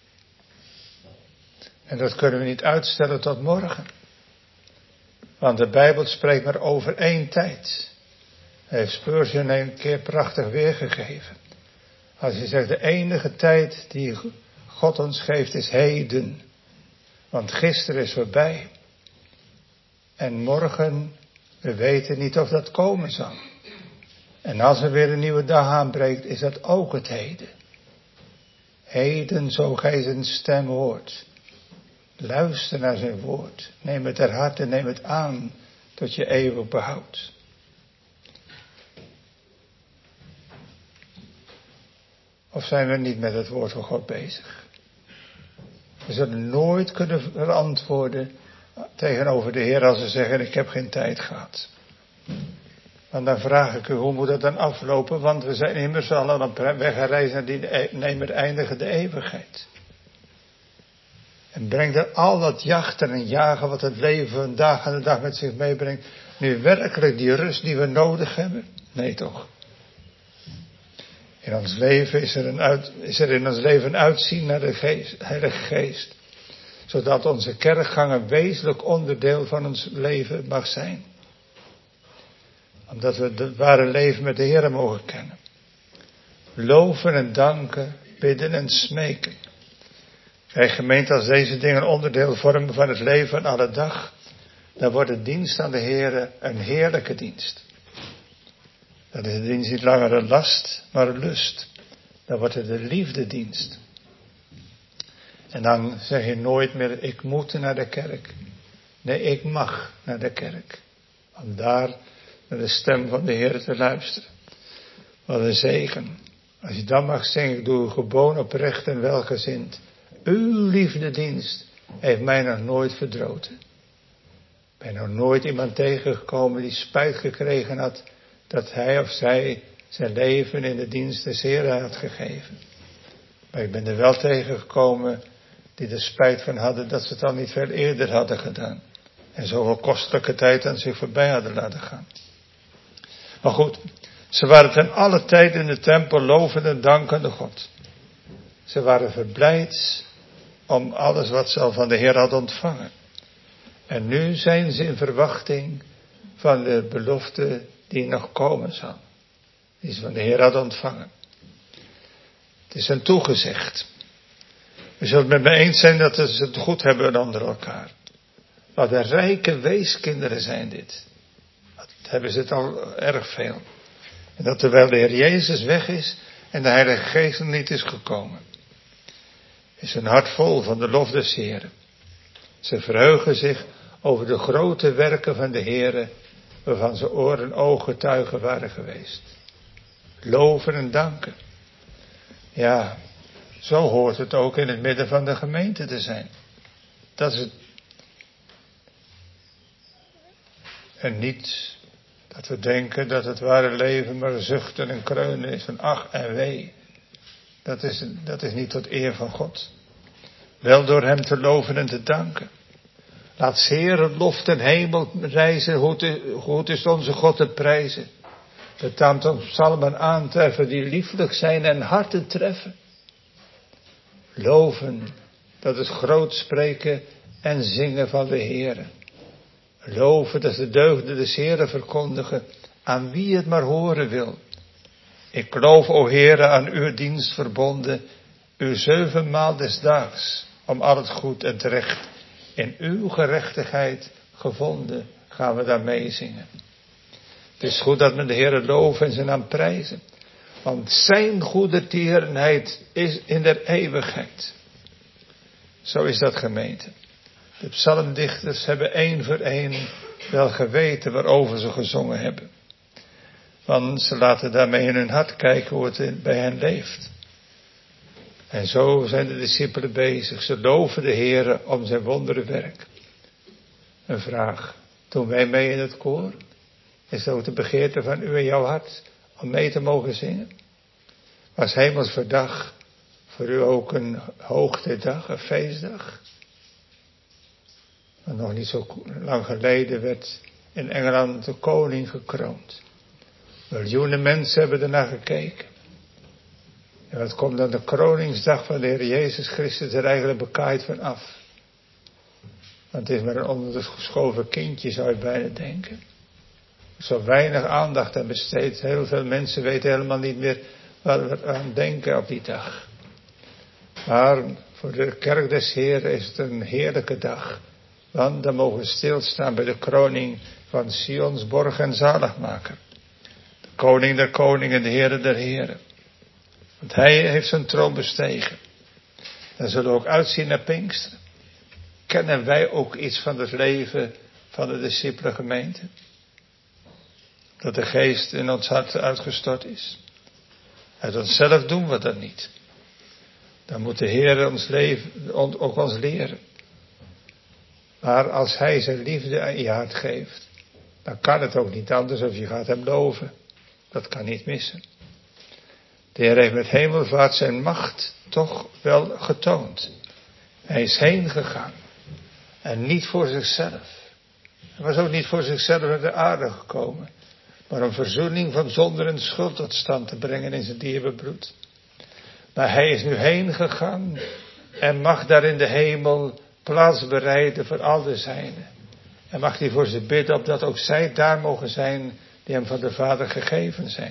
En dat kunnen we niet uitstellen tot morgen. Want de Bijbel spreekt maar over één tijd. Hij heeft Spurgeon een keer prachtig weergegeven. Als je zegt, de enige tijd die God ons geeft is heden. Want gisteren is voorbij. En morgen, we weten niet of dat komen zal. En als er weer een nieuwe dag aanbreekt, is dat ook het heden. Heden, zo gij zijn stem hoort. Luister naar zijn woord. Neem het ter harte, neem het aan tot je eeuwig behoud. Of zijn we niet met het woord van God bezig? We zullen nooit kunnen verantwoorden tegenover de Heer als we zeggen, ik heb geen tijd gehad. Want dan vraag ik u, hoe moet dat dan aflopen? Want we zijn immers al aan een weg gereisd naar die neemt eindige de eeuwigheid. En brengt er al dat jachten en jagen wat het leven een dag aan de dag met zich meebrengt, nu werkelijk die rust die we nodig hebben? Nee toch. In ons leven is er in ons leven een uitzien naar de Heilige Geest. Zodat onze kerkgang een wezenlijk onderdeel van ons leven mag zijn. Omdat we het ware leven met de Heer mogen kennen. Loven en danken, bidden en smeken. Kijk, gemeente, als deze dingen onderdeel vormen van het leven van alle dag, dan wordt de dienst aan de Heer een heerlijke dienst. Dan is de dienst niet langer een last, maar een lust. Dan wordt het de liefdedienst. En dan zeg je nooit meer, ik moet naar de kerk. Nee, ik mag naar de kerk. Om daar naar de stem van de Heer te luisteren. Wat een zegen. Als je dan mag zingen, ik doe gewoon oprecht en welgezind. Uw liefdedienst heeft mij nog nooit verdroten. Ik ben nog nooit iemand tegengekomen die spijt gekregen had dat hij of zij zijn leven in de dienst des Heren had gegeven. Maar ik ben er wel tegengekomen die er spijt van hadden dat ze het al niet veel eerder hadden gedaan. En zoveel kostelijke tijd aan zich voorbij hadden laten gaan. Maar goed, ze waren ten alle tijden in de tempel lovende en dankende God. Ze waren verblijd om alles wat ze al van de Heer hadden ontvangen. En nu zijn ze in verwachting van de belofte die nog komen zal. Die ze van de Heer hadden ontvangen. Het is hen toegezegd. U zult met me eens zijn dat ze het goed hebben onder elkaar. Wat een rijke weeskinderen zijn dit. Wat hebben ze het al erg veel. En dat terwijl de Heer Jezus weg is en de Heilige Geest nog niet is gekomen. Is hun hart vol van de lof des Heren. Ze verheugen zich over de grote werken van de Heere, waarvan ze oor en oog getuigen waren geweest. Loven en danken. Ja, zo hoort het ook in het midden van de gemeente te zijn. Dat is het. En niet dat we denken dat het ware leven maar zuchten en kreunen is van ach en wee. Dat is niet tot eer van God. Wel door hem te loven en te danken. Laat zeer het lof ten hemel reizen, hoe het is onze God te prijzen. Het aantal psalmen aantreffen die lieflijk zijn en harten treffen. Loven, dat is groot spreken en zingen van de Heere. Loven, dat is de deugden des Heeren verkondigen, aan wie het maar horen wil. Ik geloof, o Heere, aan uw dienst verbonden, u 7 maal des daags, om al het goed en terecht in uw gerechtigheid gevonden, gaan we daarmee zingen. Het is goed dat we de Heere loven en zijn naam prijzen, want zijn goede tierenheid is in der eeuwigheid. Zo is dat, gemeente. De psalmdichters hebben 1 voor 1 wel geweten waarover ze gezongen hebben. Want ze laten daarmee in hun hart kijken hoe het bij hen leeft. En zo zijn de discipelen bezig. Ze loven de Heere om zijn wonderenwerk. Een vraag. Doen wij mee in het koor? Is dat ook de begeerte van u en jouw hart om mee te mogen zingen? Was Hemelsverdag voor u ook een hoogtedag, een feestdag? Want nog niet zo lang geleden werd in Engeland de koning gekroond. Miljoenen mensen hebben ernaar gekeken. En wat komt dan de kroningsdag van de Heer Jezus Christus er eigenlijk bekaaid van af? Want het is maar een ondergeschoven kindje, zou je bijna denken. Zo weinig aandacht aan besteed. Heel veel mensen weten helemaal niet meer waar we aan denken op die dag. Maar voor de kerk des Heeren is het een heerlijke dag. Want dan mogen we stilstaan bij de kroning van Sions borg en zaligmaker. De koning der koningen, de Heere der heren. Want hij heeft zijn troon bestegen. Dan zullen we ook uitzien naar Pinksteren. Kennen wij ook iets van het leven van de discipelengemeente? Dat de geest in ons hart uitgestort is. Uit onszelf doen we dat niet. Dan moet de Heer ons leven, ook ons leren. Maar als hij zijn liefde aan je hart geeft, dan kan het ook niet anders of je gaat hem loven. Dat kan niet missen. De Heer heeft met hemelvaart zijn macht toch wel getoond. Hij is heen gegaan. En niet voor zichzelf. Hij was ook niet voor zichzelf naar de aarde gekomen. Maar om verzoening van zonde en schuld tot stand te brengen in zijn dierbaar bloed. Maar hij is nu heen gegaan en mag daar in de hemel plaats bereiden voor al de zijnen. En mag hij voor ze bidden opdat ook zij daar mogen zijn die hem van de Vader gegeven zijn.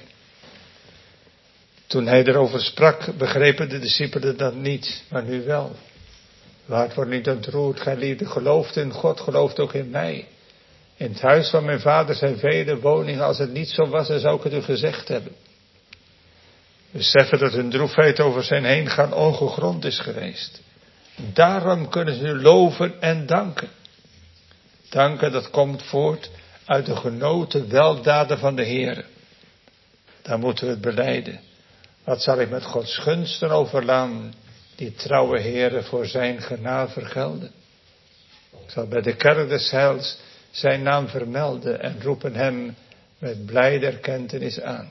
Toen hij erover sprak, begrepen de discipelen dat niet, maar nu wel. Waart wordt niet ontroerd, gij liefde, gelooft in God, gelooft ook in mij. In het huis van mijn vader zijn vele woningen, als het niet zo was, dan zou ik het u gezegd hebben. Beseffen dat hun droefheid over zijn heengaan ongegrond is geweest. Daarom kunnen ze nu loven en danken. Danken, dat komt voort uit de genoten weldaden van de Heer. Daar moeten we het belijden. Wat zal ik met Gods gunsten overlaan, die trouwe Heere voor zijn genade vergelden. Ik zal bij de kerk des heils zijn naam vermelden en roepen hem met blijde erkentenis aan.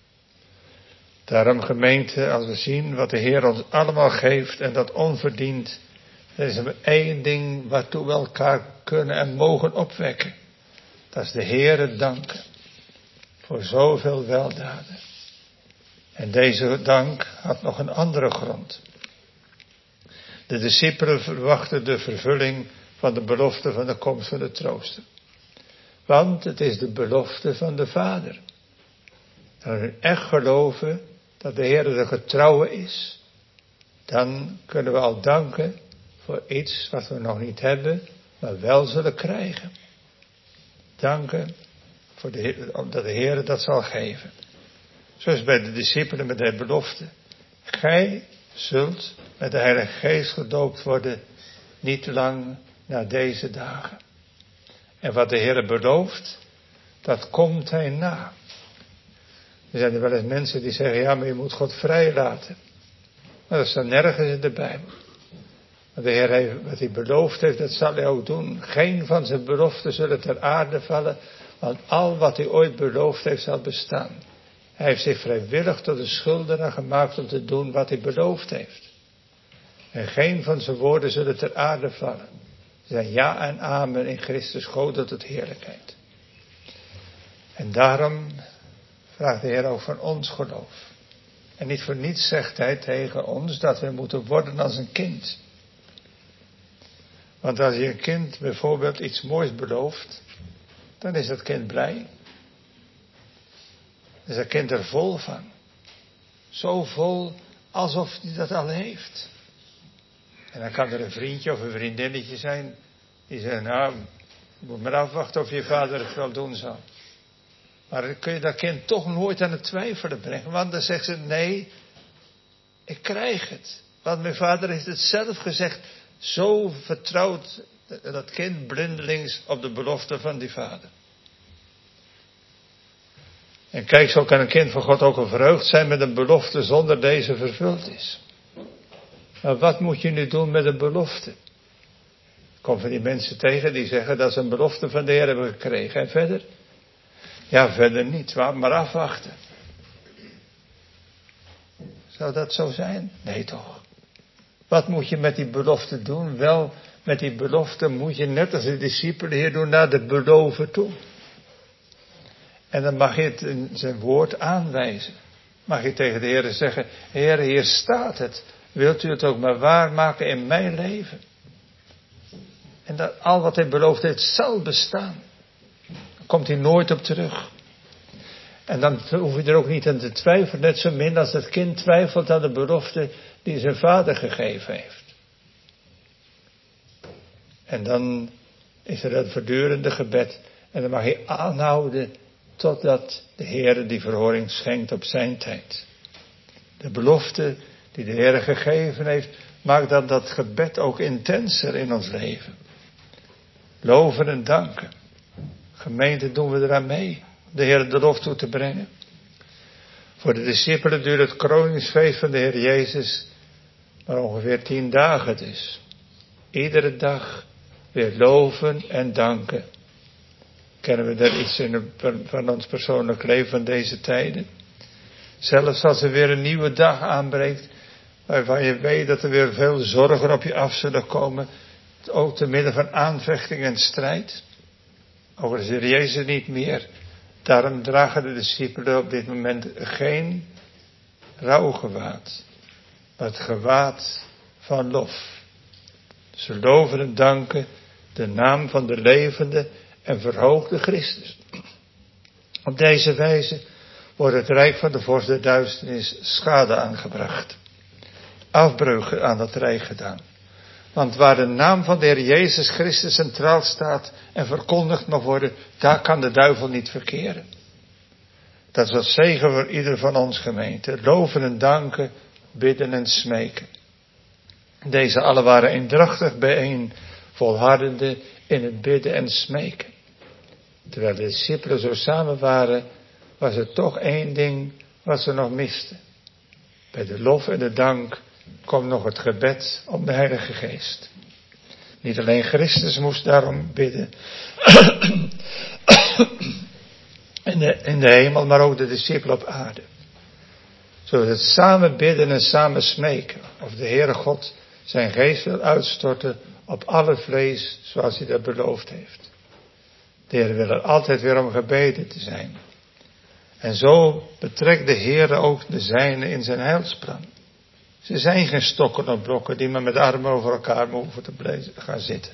Daarom, gemeente, als we zien wat de Heer ons allemaal geeft en dat onverdiend, er is er 1 ding waartoe we elkaar kunnen en mogen opwekken. Dat is de Heere danken voor zoveel weldaden. En deze dank had nog een andere grond. De discipelen verwachten de vervulling van de belofte van de komst van de trooster. Want het is de belofte van de Vader. Als we echt geloven dat de Heer de getrouwe is, dan kunnen we al danken voor iets wat we nog niet hebben, maar wel zullen krijgen. Danken voor omdat de Heer dat zal geven. Zoals bij de discipelen met de belofte. Gij zult met de Heilige Geest gedoopt worden, niet lang na deze dagen. En wat de Heer belooft, dat komt hij na. Er zijn er wel eens mensen die zeggen, ja, maar je moet God vrijlaten. Maar dat staat nergens in de Bijbel. Maar de Heer heeft, wat hij beloofd heeft, dat zal hij ook doen. Geen van zijn beloften zullen ter aarde vallen, want al wat hij ooit beloofd heeft zal bestaan. Hij heeft zich vrijwillig tot een schuldenaar gemaakt om te doen wat hij beloofd heeft. En geen van zijn woorden zullen ter aarde vallen. Ze zijn ja en amen in Christus God tot heerlijkheid. En daarom vraagt de Heer ook van ons geloof. En niet voor niets zegt hij tegen ons dat we moeten worden als een kind. Want als je een kind bijvoorbeeld iets moois belooft, dan is dat kind blij. Dan is dat kind er vol van. Zo vol alsof hij dat al heeft. En dan kan er een vriendje of een vriendinnetje zijn die zegt, nou, moet maar afwachten of je vader het wel doen zal. Maar dan kun je dat kind toch nooit aan het twijfelen brengen. Want dan zegt ze, nee, ik krijg het. Want mijn vader heeft het zelf gezegd. Zo vertrouwt dat kind blindelings op de belofte van die vader. En kijk, zo kan een kind van God ook al verheugd zijn met een belofte zonder deze vervuld is. Maar wat moet je nu doen met een belofte? Ik kom van die mensen tegen die zeggen dat ze een belofte van de Heer hebben gekregen. En verder? Ja, verder niet. Maar afwachten. Zou dat zo zijn? Nee toch. Wat moet je met die belofte doen? Wel, met die belofte moet je net als de discipelen hier doen naar de beloven toe. En dan mag je het in zijn woord aanwijzen. Mag je tegen de Heer zeggen, Heer, hier staat het. Wilt u het ook maar waarmaken in mijn leven? En dat al wat hij beloofd heeft zal bestaan. Daar komt hij nooit op terug. En dan hoef je er ook niet aan te twijfelen. Net zo min als het kind twijfelt aan de belofte die zijn vader gegeven heeft. En dan is er dat voortdurende gebed. En dan mag je aanhouden totdat de Heer die verhoring schenkt op zijn tijd. De belofte die de Heer gegeven heeft, maakt dan dat gebed ook intenser in ons leven. Loven en danken. Gemeente, doen we eraan mee om de Heer de lof toe te brengen. Voor de discipelen duurt het kroningsfeest van de Heer Jezus maar ongeveer 10 dagen dus. Iedere dag weer loven en danken. Kennen we daar iets in van ons persoonlijk leven van deze tijden? Zelfs als er weer een nieuwe dag aanbreekt, waarvan je weet dat er weer veel zorgen op je af zullen komen, ook te midden van aanvechting en strijd. Over is er Jezus niet meer. Daarom dragen de discipelen op dit moment geen rouwgewaad, maar het gewaad van lof. Ze loven en danken de naam van de levende en verhoogde Christus. Op deze wijze wordt het rijk van de vorst der duisternis schade aangebracht. Afbreuk aan dat rijk gedaan. Want waar de naam van de Heer Jezus Christus centraal staat en verkondigd mag worden, daar kan de duivel niet verkeren. Dat is wat zegen voor ieder van ons gemeente. Loven en danken, bidden en smeken. Deze allen waren eendrachtig bijeen, volhardende in het bidden en smeken. Terwijl de discipelen zo samen waren, was er toch één ding wat ze nog misten. Bij de lof en de dank komt nog het gebed om de Heilige Geest. Niet alleen Christus moest daarom bidden in de hemel, maar ook de discipelen op aarde. Zodat het samen bidden en samen smeken of de Heere God zijn geest wil uitstorten op alle vlees zoals hij dat beloofd heeft. De Heer wil er altijd weer om gebeden te zijn. En zo betrekt de Heer ook de zijnen in zijn heilsplan. Ze zijn geen stokken of blokken die maar met armen over elkaar hoeven te gaan zitten.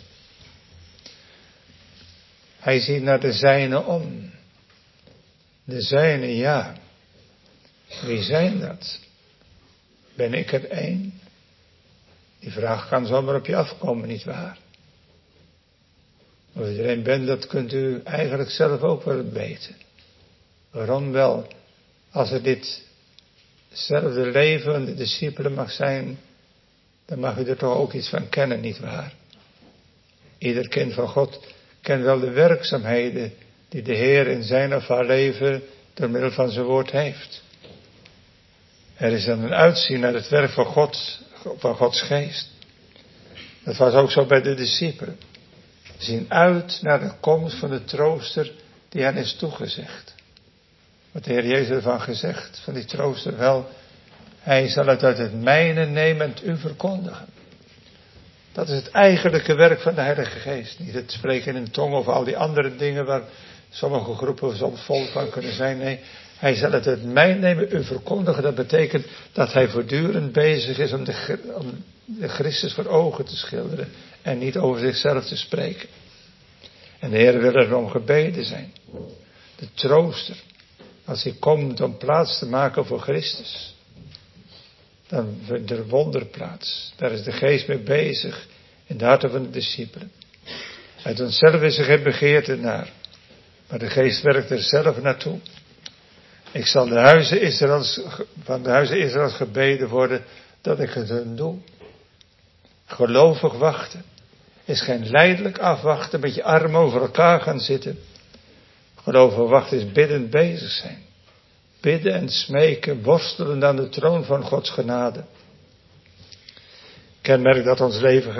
Hij ziet naar de zijnen om. De zijnen, ja. Wie zijn dat? Ben ik er één? Die vraag kan zomaar op je afkomen, nietwaar? Of je er een bent, dat kunt u eigenlijk zelf ook wel weten. Waarom wel? Als er ditzelfde leven van de discipelen mag zijn, dan mag u er toch ook iets van kennen, nietwaar? Ieder kind van God kent wel de werkzaamheden die de Heer in zijn of haar leven door middel van zijn woord heeft. Er is dan een uitzien naar het werk van Gods geest. Dat was ook zo bij de discipelen. Ze zien uit naar de komst van de trooster die hen is toegezegd. Wat de Heer Jezus ervan gezegd, van die trooster, wel, hij zal het uit het mijne nemen en het u verkondigen. Dat is het eigenlijke werk van de Heilige Geest. Niet het spreken in tongen of al die andere dingen waar sommige groepen soms vol van kunnen zijn. Nee, hij zal het uit mij nemen, u verkondigen. Dat betekent dat hij voortdurend bezig is om de Christus voor ogen te schilderen en niet over zichzelf te spreken. En de Heer wil er om gebeden zijn. De trooster, als hij komt om plaats te maken voor Christus. dan vindt er wonder plaats. Daar is de geest mee bezig in de harten van de discipelen. Uit onszelf is er geen begeerte naar, maar de geest werkt er zelf naartoe. Ik zal van de huizen Israëls gebeden worden dat ik het hun doe. Gelovig wachten is geen lijdelijk afwachten met je armen over elkaar gaan zitten. Gelovig wachten is biddend bezig zijn. Bidden en smeken, worstelen aan de troon van Gods genade. Kenmerk dat ons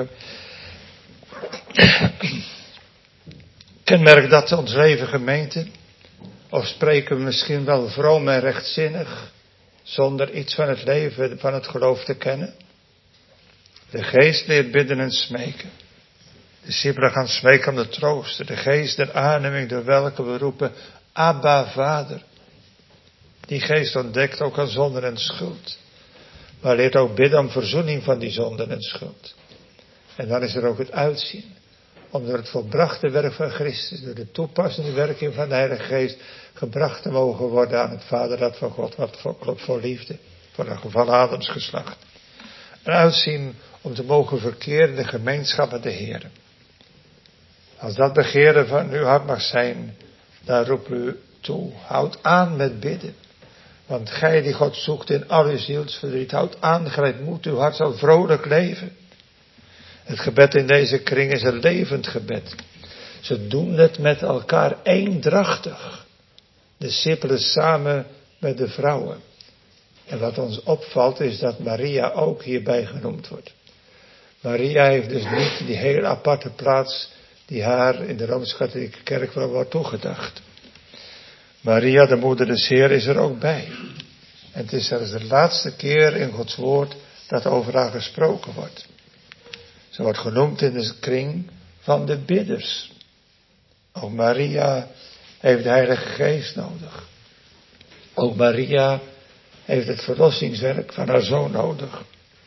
leven gemeente, of spreken we misschien wel vroom en rechtzinnig, zonder iets van het leven, van het geloof te kennen. De geest leert bidden en smeken. De discipelen gaan smeken om de troosten, de geest der aanneming, door welke we roepen, Abba, Vader. Die geest ontdekt ook aan zonde en schuld, maar leert ook bidden om verzoening van die zonde en schuld. En dan is er ook het uitzien, om door het volbrachte werk van Christus, door de toepassende werking van de Heilige Geest, gebracht te mogen worden aan het vaderhart van God, wat klopt voor liefde, voor een geval Adams geslacht. Een uitzien om te mogen verkeren in de gemeenschap met de Heer. Als dat begeren van uw hart mag zijn, dan roep u toe, houd aan met bidden. Want gij die God zoekt in al uw zielsverdriet, houd aan, grijp moed, uw hart zal vrolijk leven. Het gebed in deze kring is een levend gebed. Ze doen het met elkaar eendrachtig. De discipelen samen met de vrouwen. En wat ons opvalt is dat Maria ook hierbij genoemd wordt. Maria heeft dus niet die hele aparte plaats die haar in de Rooms-Katholieke Kerk wel wordt toegedacht. Maria, de moeder des Heer, is er ook bij. En het is zelfs de laatste keer in Gods woord dat over haar gesproken wordt. Ze wordt genoemd in de kring van de bidders. Ook Maria heeft de Heilige Geest nodig. Ook Maria heeft het verlossingswerk van haar zoon nodig.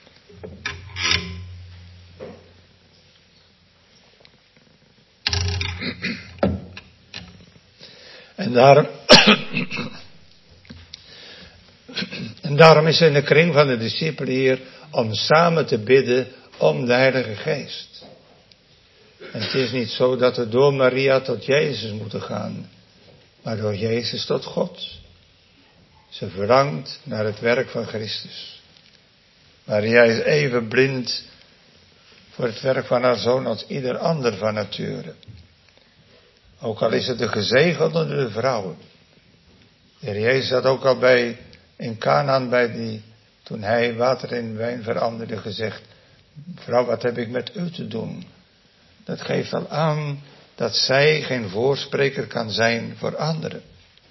En daarom is in de kring van de discipelen hier om samen te bidden om de Heilige Geest. En het is niet zo dat we door Maria tot Jezus moeten gaan, maar door Jezus tot God. Ze verlangt naar het werk van Christus. Maria is even blind voor het werk van haar zoon als ieder ander van nature. Ook al is het de gezegende onder de vrouwen. De Heer Jezus had ook al in Kanaan toen hij water in wijn veranderde gezegd, vrouw, wat heb ik met u te doen? Dat geeft al aan dat zij geen voorspreker kan zijn voor anderen.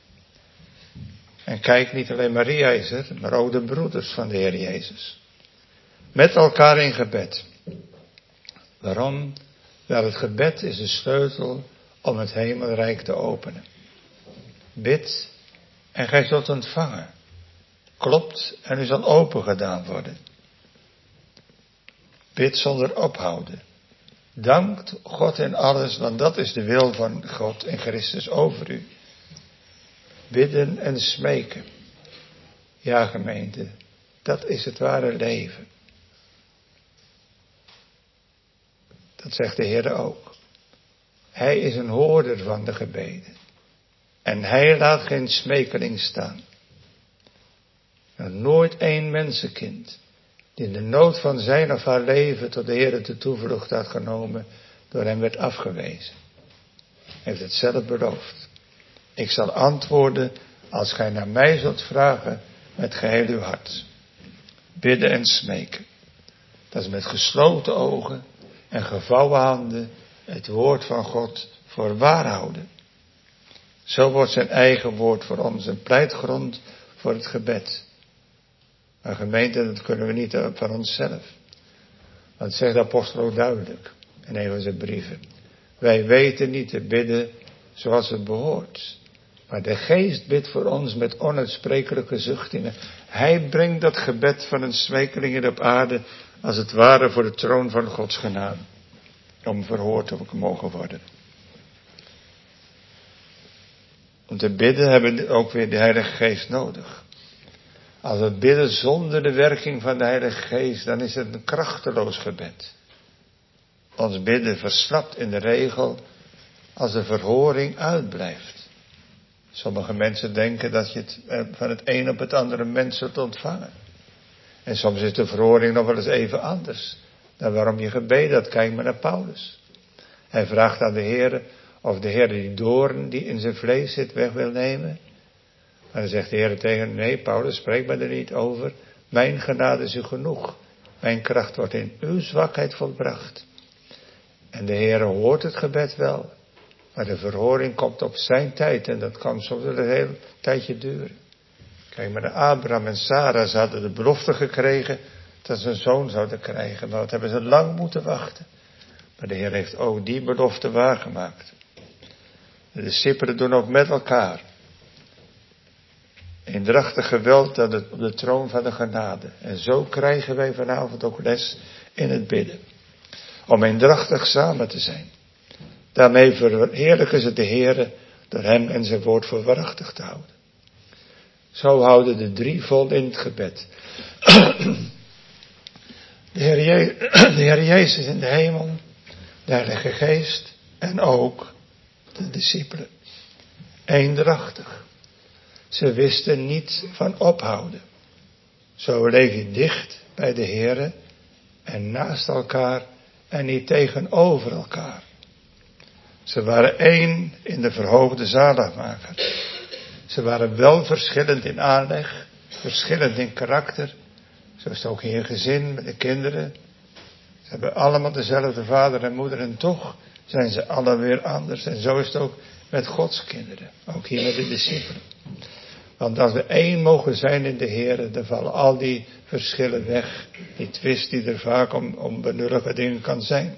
En kijk, niet alleen Maria is er, maar ook de broeders van de Heer Jezus. Met elkaar in gebed. Waarom? Wel, het gebed is de sleutel om het hemelrijk te openen. Bid en gij zult ontvangen. Klopt en u zal open gedaan worden. Bid zonder ophouden. Dankt God in alles, want dat is de wil van God in Christus over u. Bidden en smeken. Ja, gemeente, dat is het ware leven. Dat zegt de Heer ook. Hij is een hoorder van de gebeden. En hij laat geen smekeling staan. En nooit één mensenkind die in de nood van zijn of haar leven tot de Heer de toevlucht had genomen, door hem werd afgewezen. Hij heeft het zelf beloofd. Ik zal antwoorden als gij naar mij zult vragen met geheel uw hart. Bidden en smeken. Dat is met gesloten ogen en gevouwen handen het woord van God voor waar houden. Zo wordt zijn eigen woord voor ons een pleitgrond voor het gebed. Maar gemeente, dat kunnen we niet van onszelf. Want zegt de apostel ook duidelijk in een van zijn brieven. Wij weten niet te bidden zoals het behoort. Maar de geest bidt voor ons met onuitsprekelijke zuchtingen. Hij brengt dat gebed van een smekeling op aarde als het ware voor de troon van Gods genade. Om verhoord te mogen worden. Om te bidden hebben we ook weer de Heilige Geest nodig. Als we bidden zonder de werking van de Heilige Geest, dan is het een krachteloos gebed. Ons bidden verslapt in de regel als de verhoring uitblijft. Sommige mensen denken dat je het van het een op het andere moment zult ontvangen. En soms is de verhoring nog wel eens even anders dan waarom je gebeden had. Kijk maar naar Paulus. Hij vraagt aan de Heer of de Heer die doorn die in zijn vlees zit weg wil nemen. Maar dan zegt de Heer tegen hem, nee Paulus, spreek me er niet over. Mijn genade is u genoeg. Mijn kracht wordt in uw zwakheid volbracht. En de Heer hoort het gebed wel. Maar de verhoring komt op zijn tijd. En dat kan soms wel een heel tijdje duren. Kijk maar naar Abraham en Sarah. Ze hadden de belofte gekregen dat ze een zoon zouden krijgen. Maar wat hebben ze lang moeten wachten. Maar de Heer heeft ook die belofte waargemaakt. De discipelen doen ook met elkaar eendrachtig geweld op de troon van de genade. En zo krijgen wij vanavond ook les in het bidden. Om eendrachtig samen te zijn. Daarmee verheerlijken ze de Heere door hem en zijn woord voor waarachtig te houden. Zo houden de drie vol in het gebed. De Heer Jezus in de hemel, de Heilige Geest en ook de discipelen. Eendrachtig. Ze wisten niet van ophouden. Zo leef je dicht bij de Heere en naast elkaar en niet tegenover elkaar. Ze waren één in de verhoogde zaligmaker. Ze waren wel verschillend in aanleg, verschillend in karakter. Zo is het ook in je gezin met de kinderen. Ze hebben allemaal dezelfde vader en moeder en toch zijn ze alle weer anders. En zo is het ook met Gods kinderen, ook hier met de discipelen. Want als we één mogen zijn in de Heer, dan vallen al die verschillen weg. Die twist die er vaak om benullige dingen kan zijn.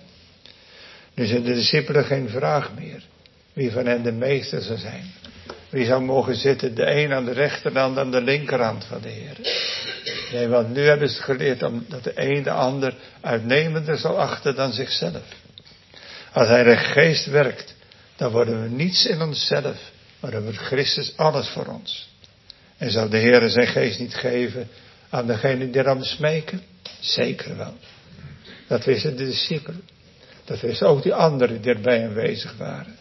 Nu zijn de discipelen geen vraag meer. Wie van hen de meester zou zijn. Wie zou mogen zitten, de een aan de rechter, de ander aan de linkerhand van de Heer. Nee, want nu hebben ze het geleerd dat de een de ander uitnemender zal achten dan zichzelf. Als hij de Geest werkt, dan worden we niets in onszelf, maar dan wordt Christus alles voor ons. En zou de Heer zijn Geest niet geven aan degene die erom smeken? Zeker wel. Dat wisten de discipelen. Dat wisten ook die anderen die erbij aanwezig waren.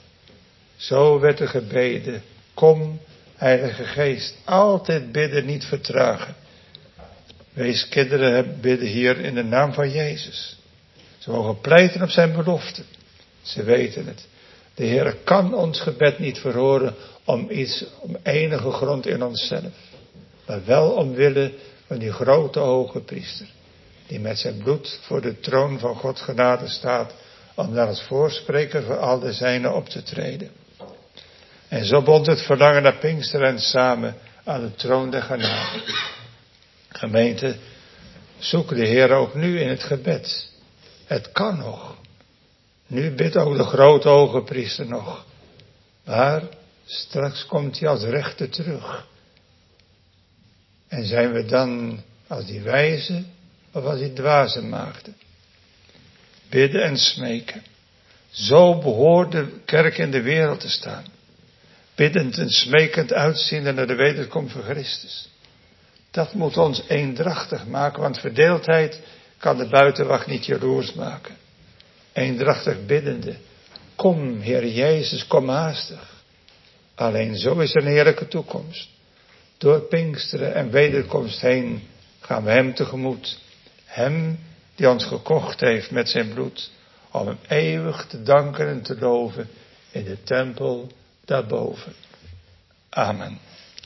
Zo werd er gebeden. Kom, Heilige Geest. Altijd bidden, niet vertragen. Wees kinderen, bidden hier in de naam van Jezus. Ze mogen pleiten op zijn belofte. Ze weten het. De Heer kan ons gebed niet verhoren om enige grond in onszelf. Maar wel omwille van die grote hoge priester. Die met zijn bloed voor de troon van God genade staat. Om daar als voorspreker voor al de zijnen op te treden. En zo bond het verlangen naar Pinksteren samen aan de troon der genade. Gemeente, zoek de Heer ook nu in het gebed. Het kan nog. Nu bidt ook de grote hoge priester nog. Maar straks komt hij als rechter terug. En zijn we dan als die wijze of als die dwaze maagden? Bidden en smeken. Zo behoort de kerk in de wereld te staan. Biddend en smekend uitziende naar de wederkomst van Christus. Dat moet ons eendrachtig maken, want verdeeldheid kan de buitenwacht niet jaloers maken. Eendrachtig biddende. Kom, Heer Jezus, kom haastig. Alleen zo is er een heerlijke toekomst. Door Pinksteren en wederkomst heen gaan we hem tegemoet. Hem die ons gekocht heeft met zijn bloed. Om hem eeuwig te danken en te loven in de tempel daarboven. Amen.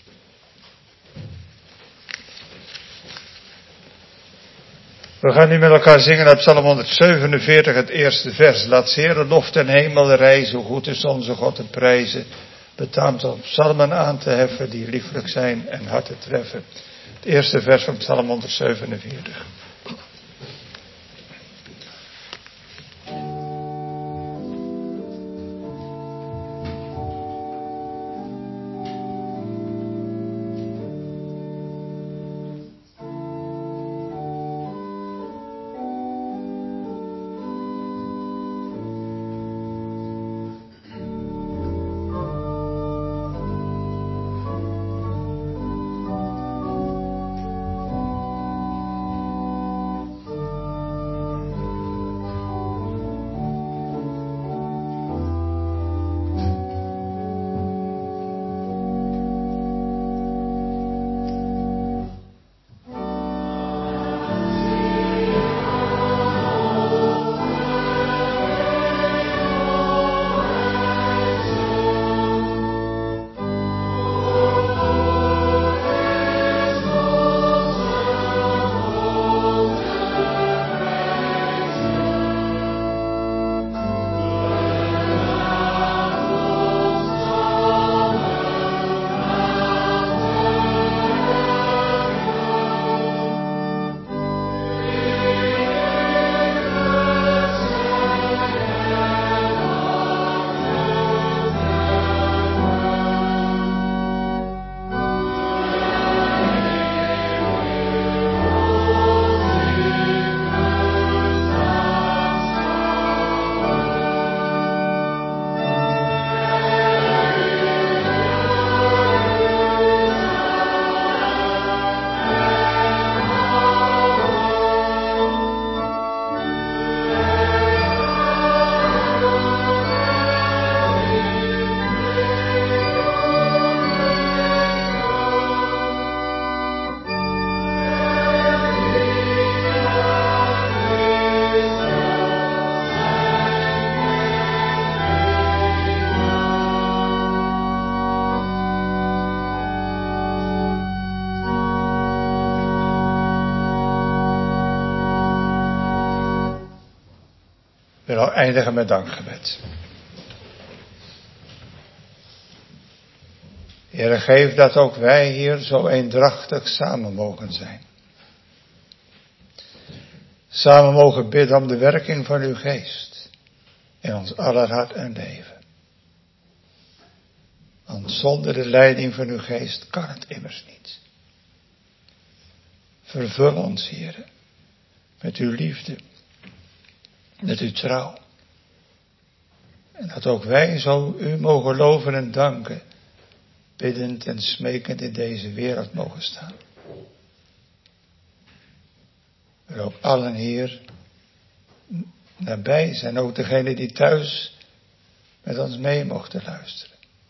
We gaan nu met elkaar zingen uit Psalm 147, het eerste vers. Laat zeer de lof ten hemel reizen, hoe goed is onze God te prijzen. Betaamt om psalmen aan te heffen die lieflijk zijn en hard te treffen. Het eerste vers van Psalm 147. We willen eindigen met dankgebed. Heere, geef dat ook wij hier zo eendrachtig samen mogen zijn. Samen mogen bidden om de werking van uw geest in ons aller hart en leven. Want zonder de leiding van uw geest kan het immers niet. Vervul ons, Heere, met uw liefde, met uw trouw. En dat ook wij zo u mogen loven en danken, biddend en smekend in deze wereld mogen staan. We ook allen hier nabij zijn, ook degenen die thuis met ons mee mochten luisteren.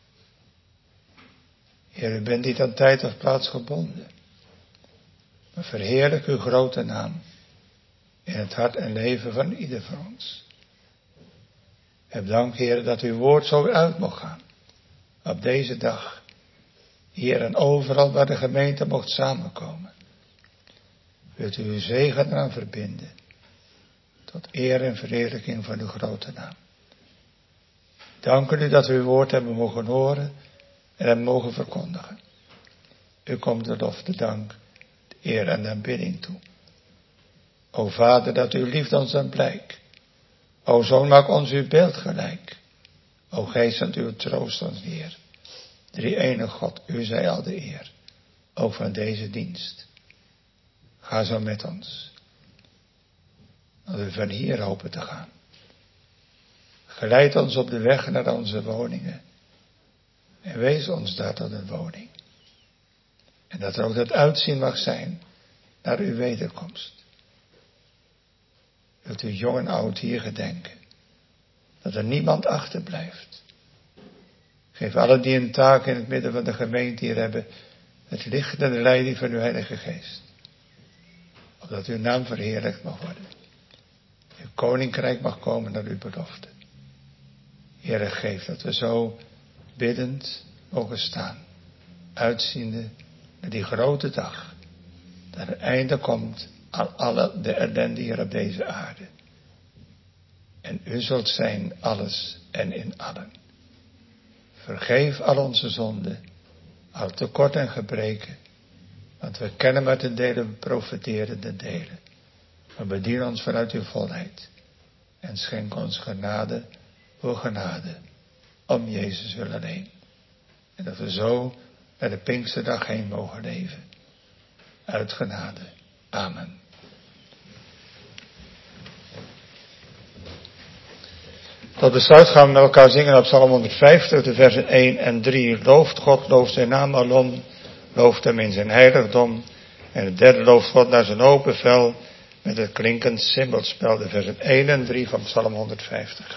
Heer, u bent niet aan tijd of plaats gebonden, maar verheerlijk uw grote naam in het hart en leven van ieder van ons. Heb dank, Heer, dat uw woord zo uit mocht gaan op deze dag, hier en overal waar de gemeente mocht samenkomen. Wilt u uw zegen eraan verbinden, tot eer en verheerlijking van uw grote naam. Dank u dat we uw woord hebben mogen horen en hem mogen verkondigen. U komt de lof, de dank, de eer en de aanbidding toe. O Vader, dat uw liefde ons dan blijk. O Zoon, maak ons uw beeld gelijk. O Geest, dat uw troost ons neer. Drie-enige God, u zij al de eer, ook van deze dienst. Ga zo met ons, dat we van hier hopen te gaan. Geleid ons op de weg naar onze woningen en wees ons daar tot een woning. En dat er ook het uitzien mag zijn naar uw wederkomst. Wilt u jong en oud hier gedenken, dat er niemand achterblijft. Geef allen die een taak in het midden van de gemeente hier hebben, het licht en de leiding van uw Heilige Geest. Opdat uw naam verheerlijkt mag worden. Uw koninkrijk mag komen naar uw belofte. Heere, geef dat we zo biddend mogen staan, uitziende naar die grote dag, dat er einde komt aan alle de ellende hier op deze aarde. En u zult zijn alles en in allen. Vergeef al onze zonden, al tekort en gebreken, want we kennen maar te delen, we profiteren te delen. Maar bedien ons vanuit uw volheid en schenk ons genade voor genade, om Jezus wil alleen. En dat we zo naar de Pinksterdag heen mogen leven. Uit genade. Amen. Tot besluit gaan we met elkaar zingen op Psalm 150, de versen 1 en 3. Looft God, looft zijn naam alom, looft hem in zijn heiligdom. En het derde looft God naar zijn open vel, met het klinkend cymbelspel, de versen 1 en 3 van Psalm 150.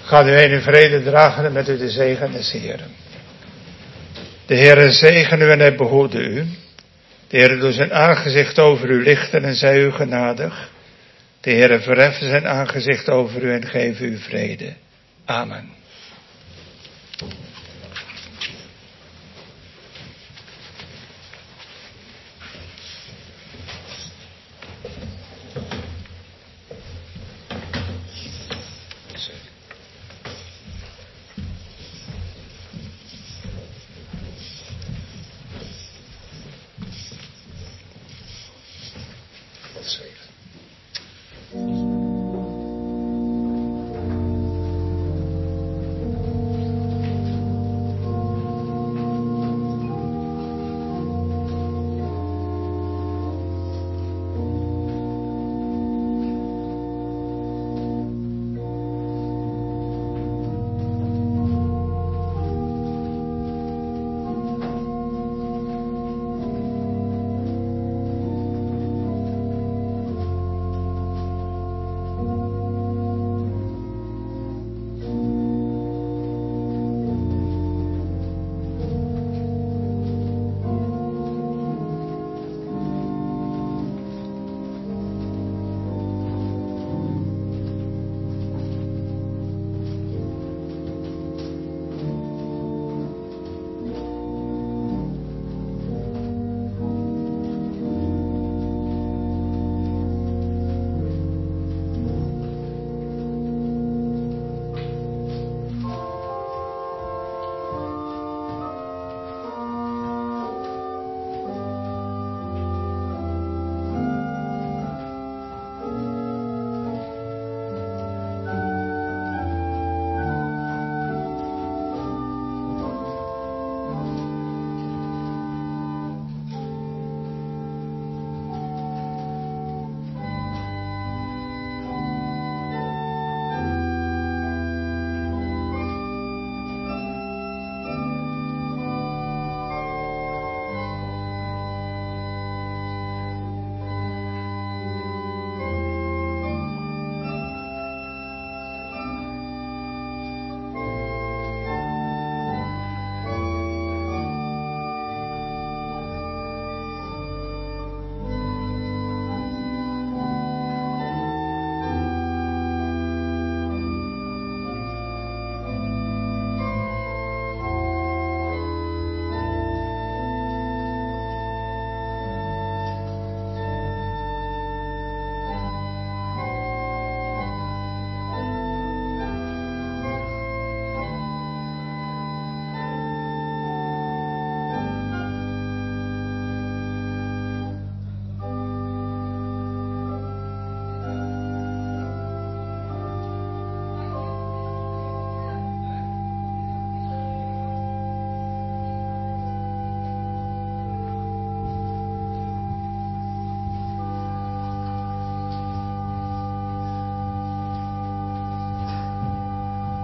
Ga u heen in vrede dragen met u de zegen des Heeren. De Heere zegen u en hij behoede u. De Heere doet zijn aangezicht over u lichten en zij u genadig. De Heere verheffen zijn aangezicht over u en geven u vrede. Amen. Zeker.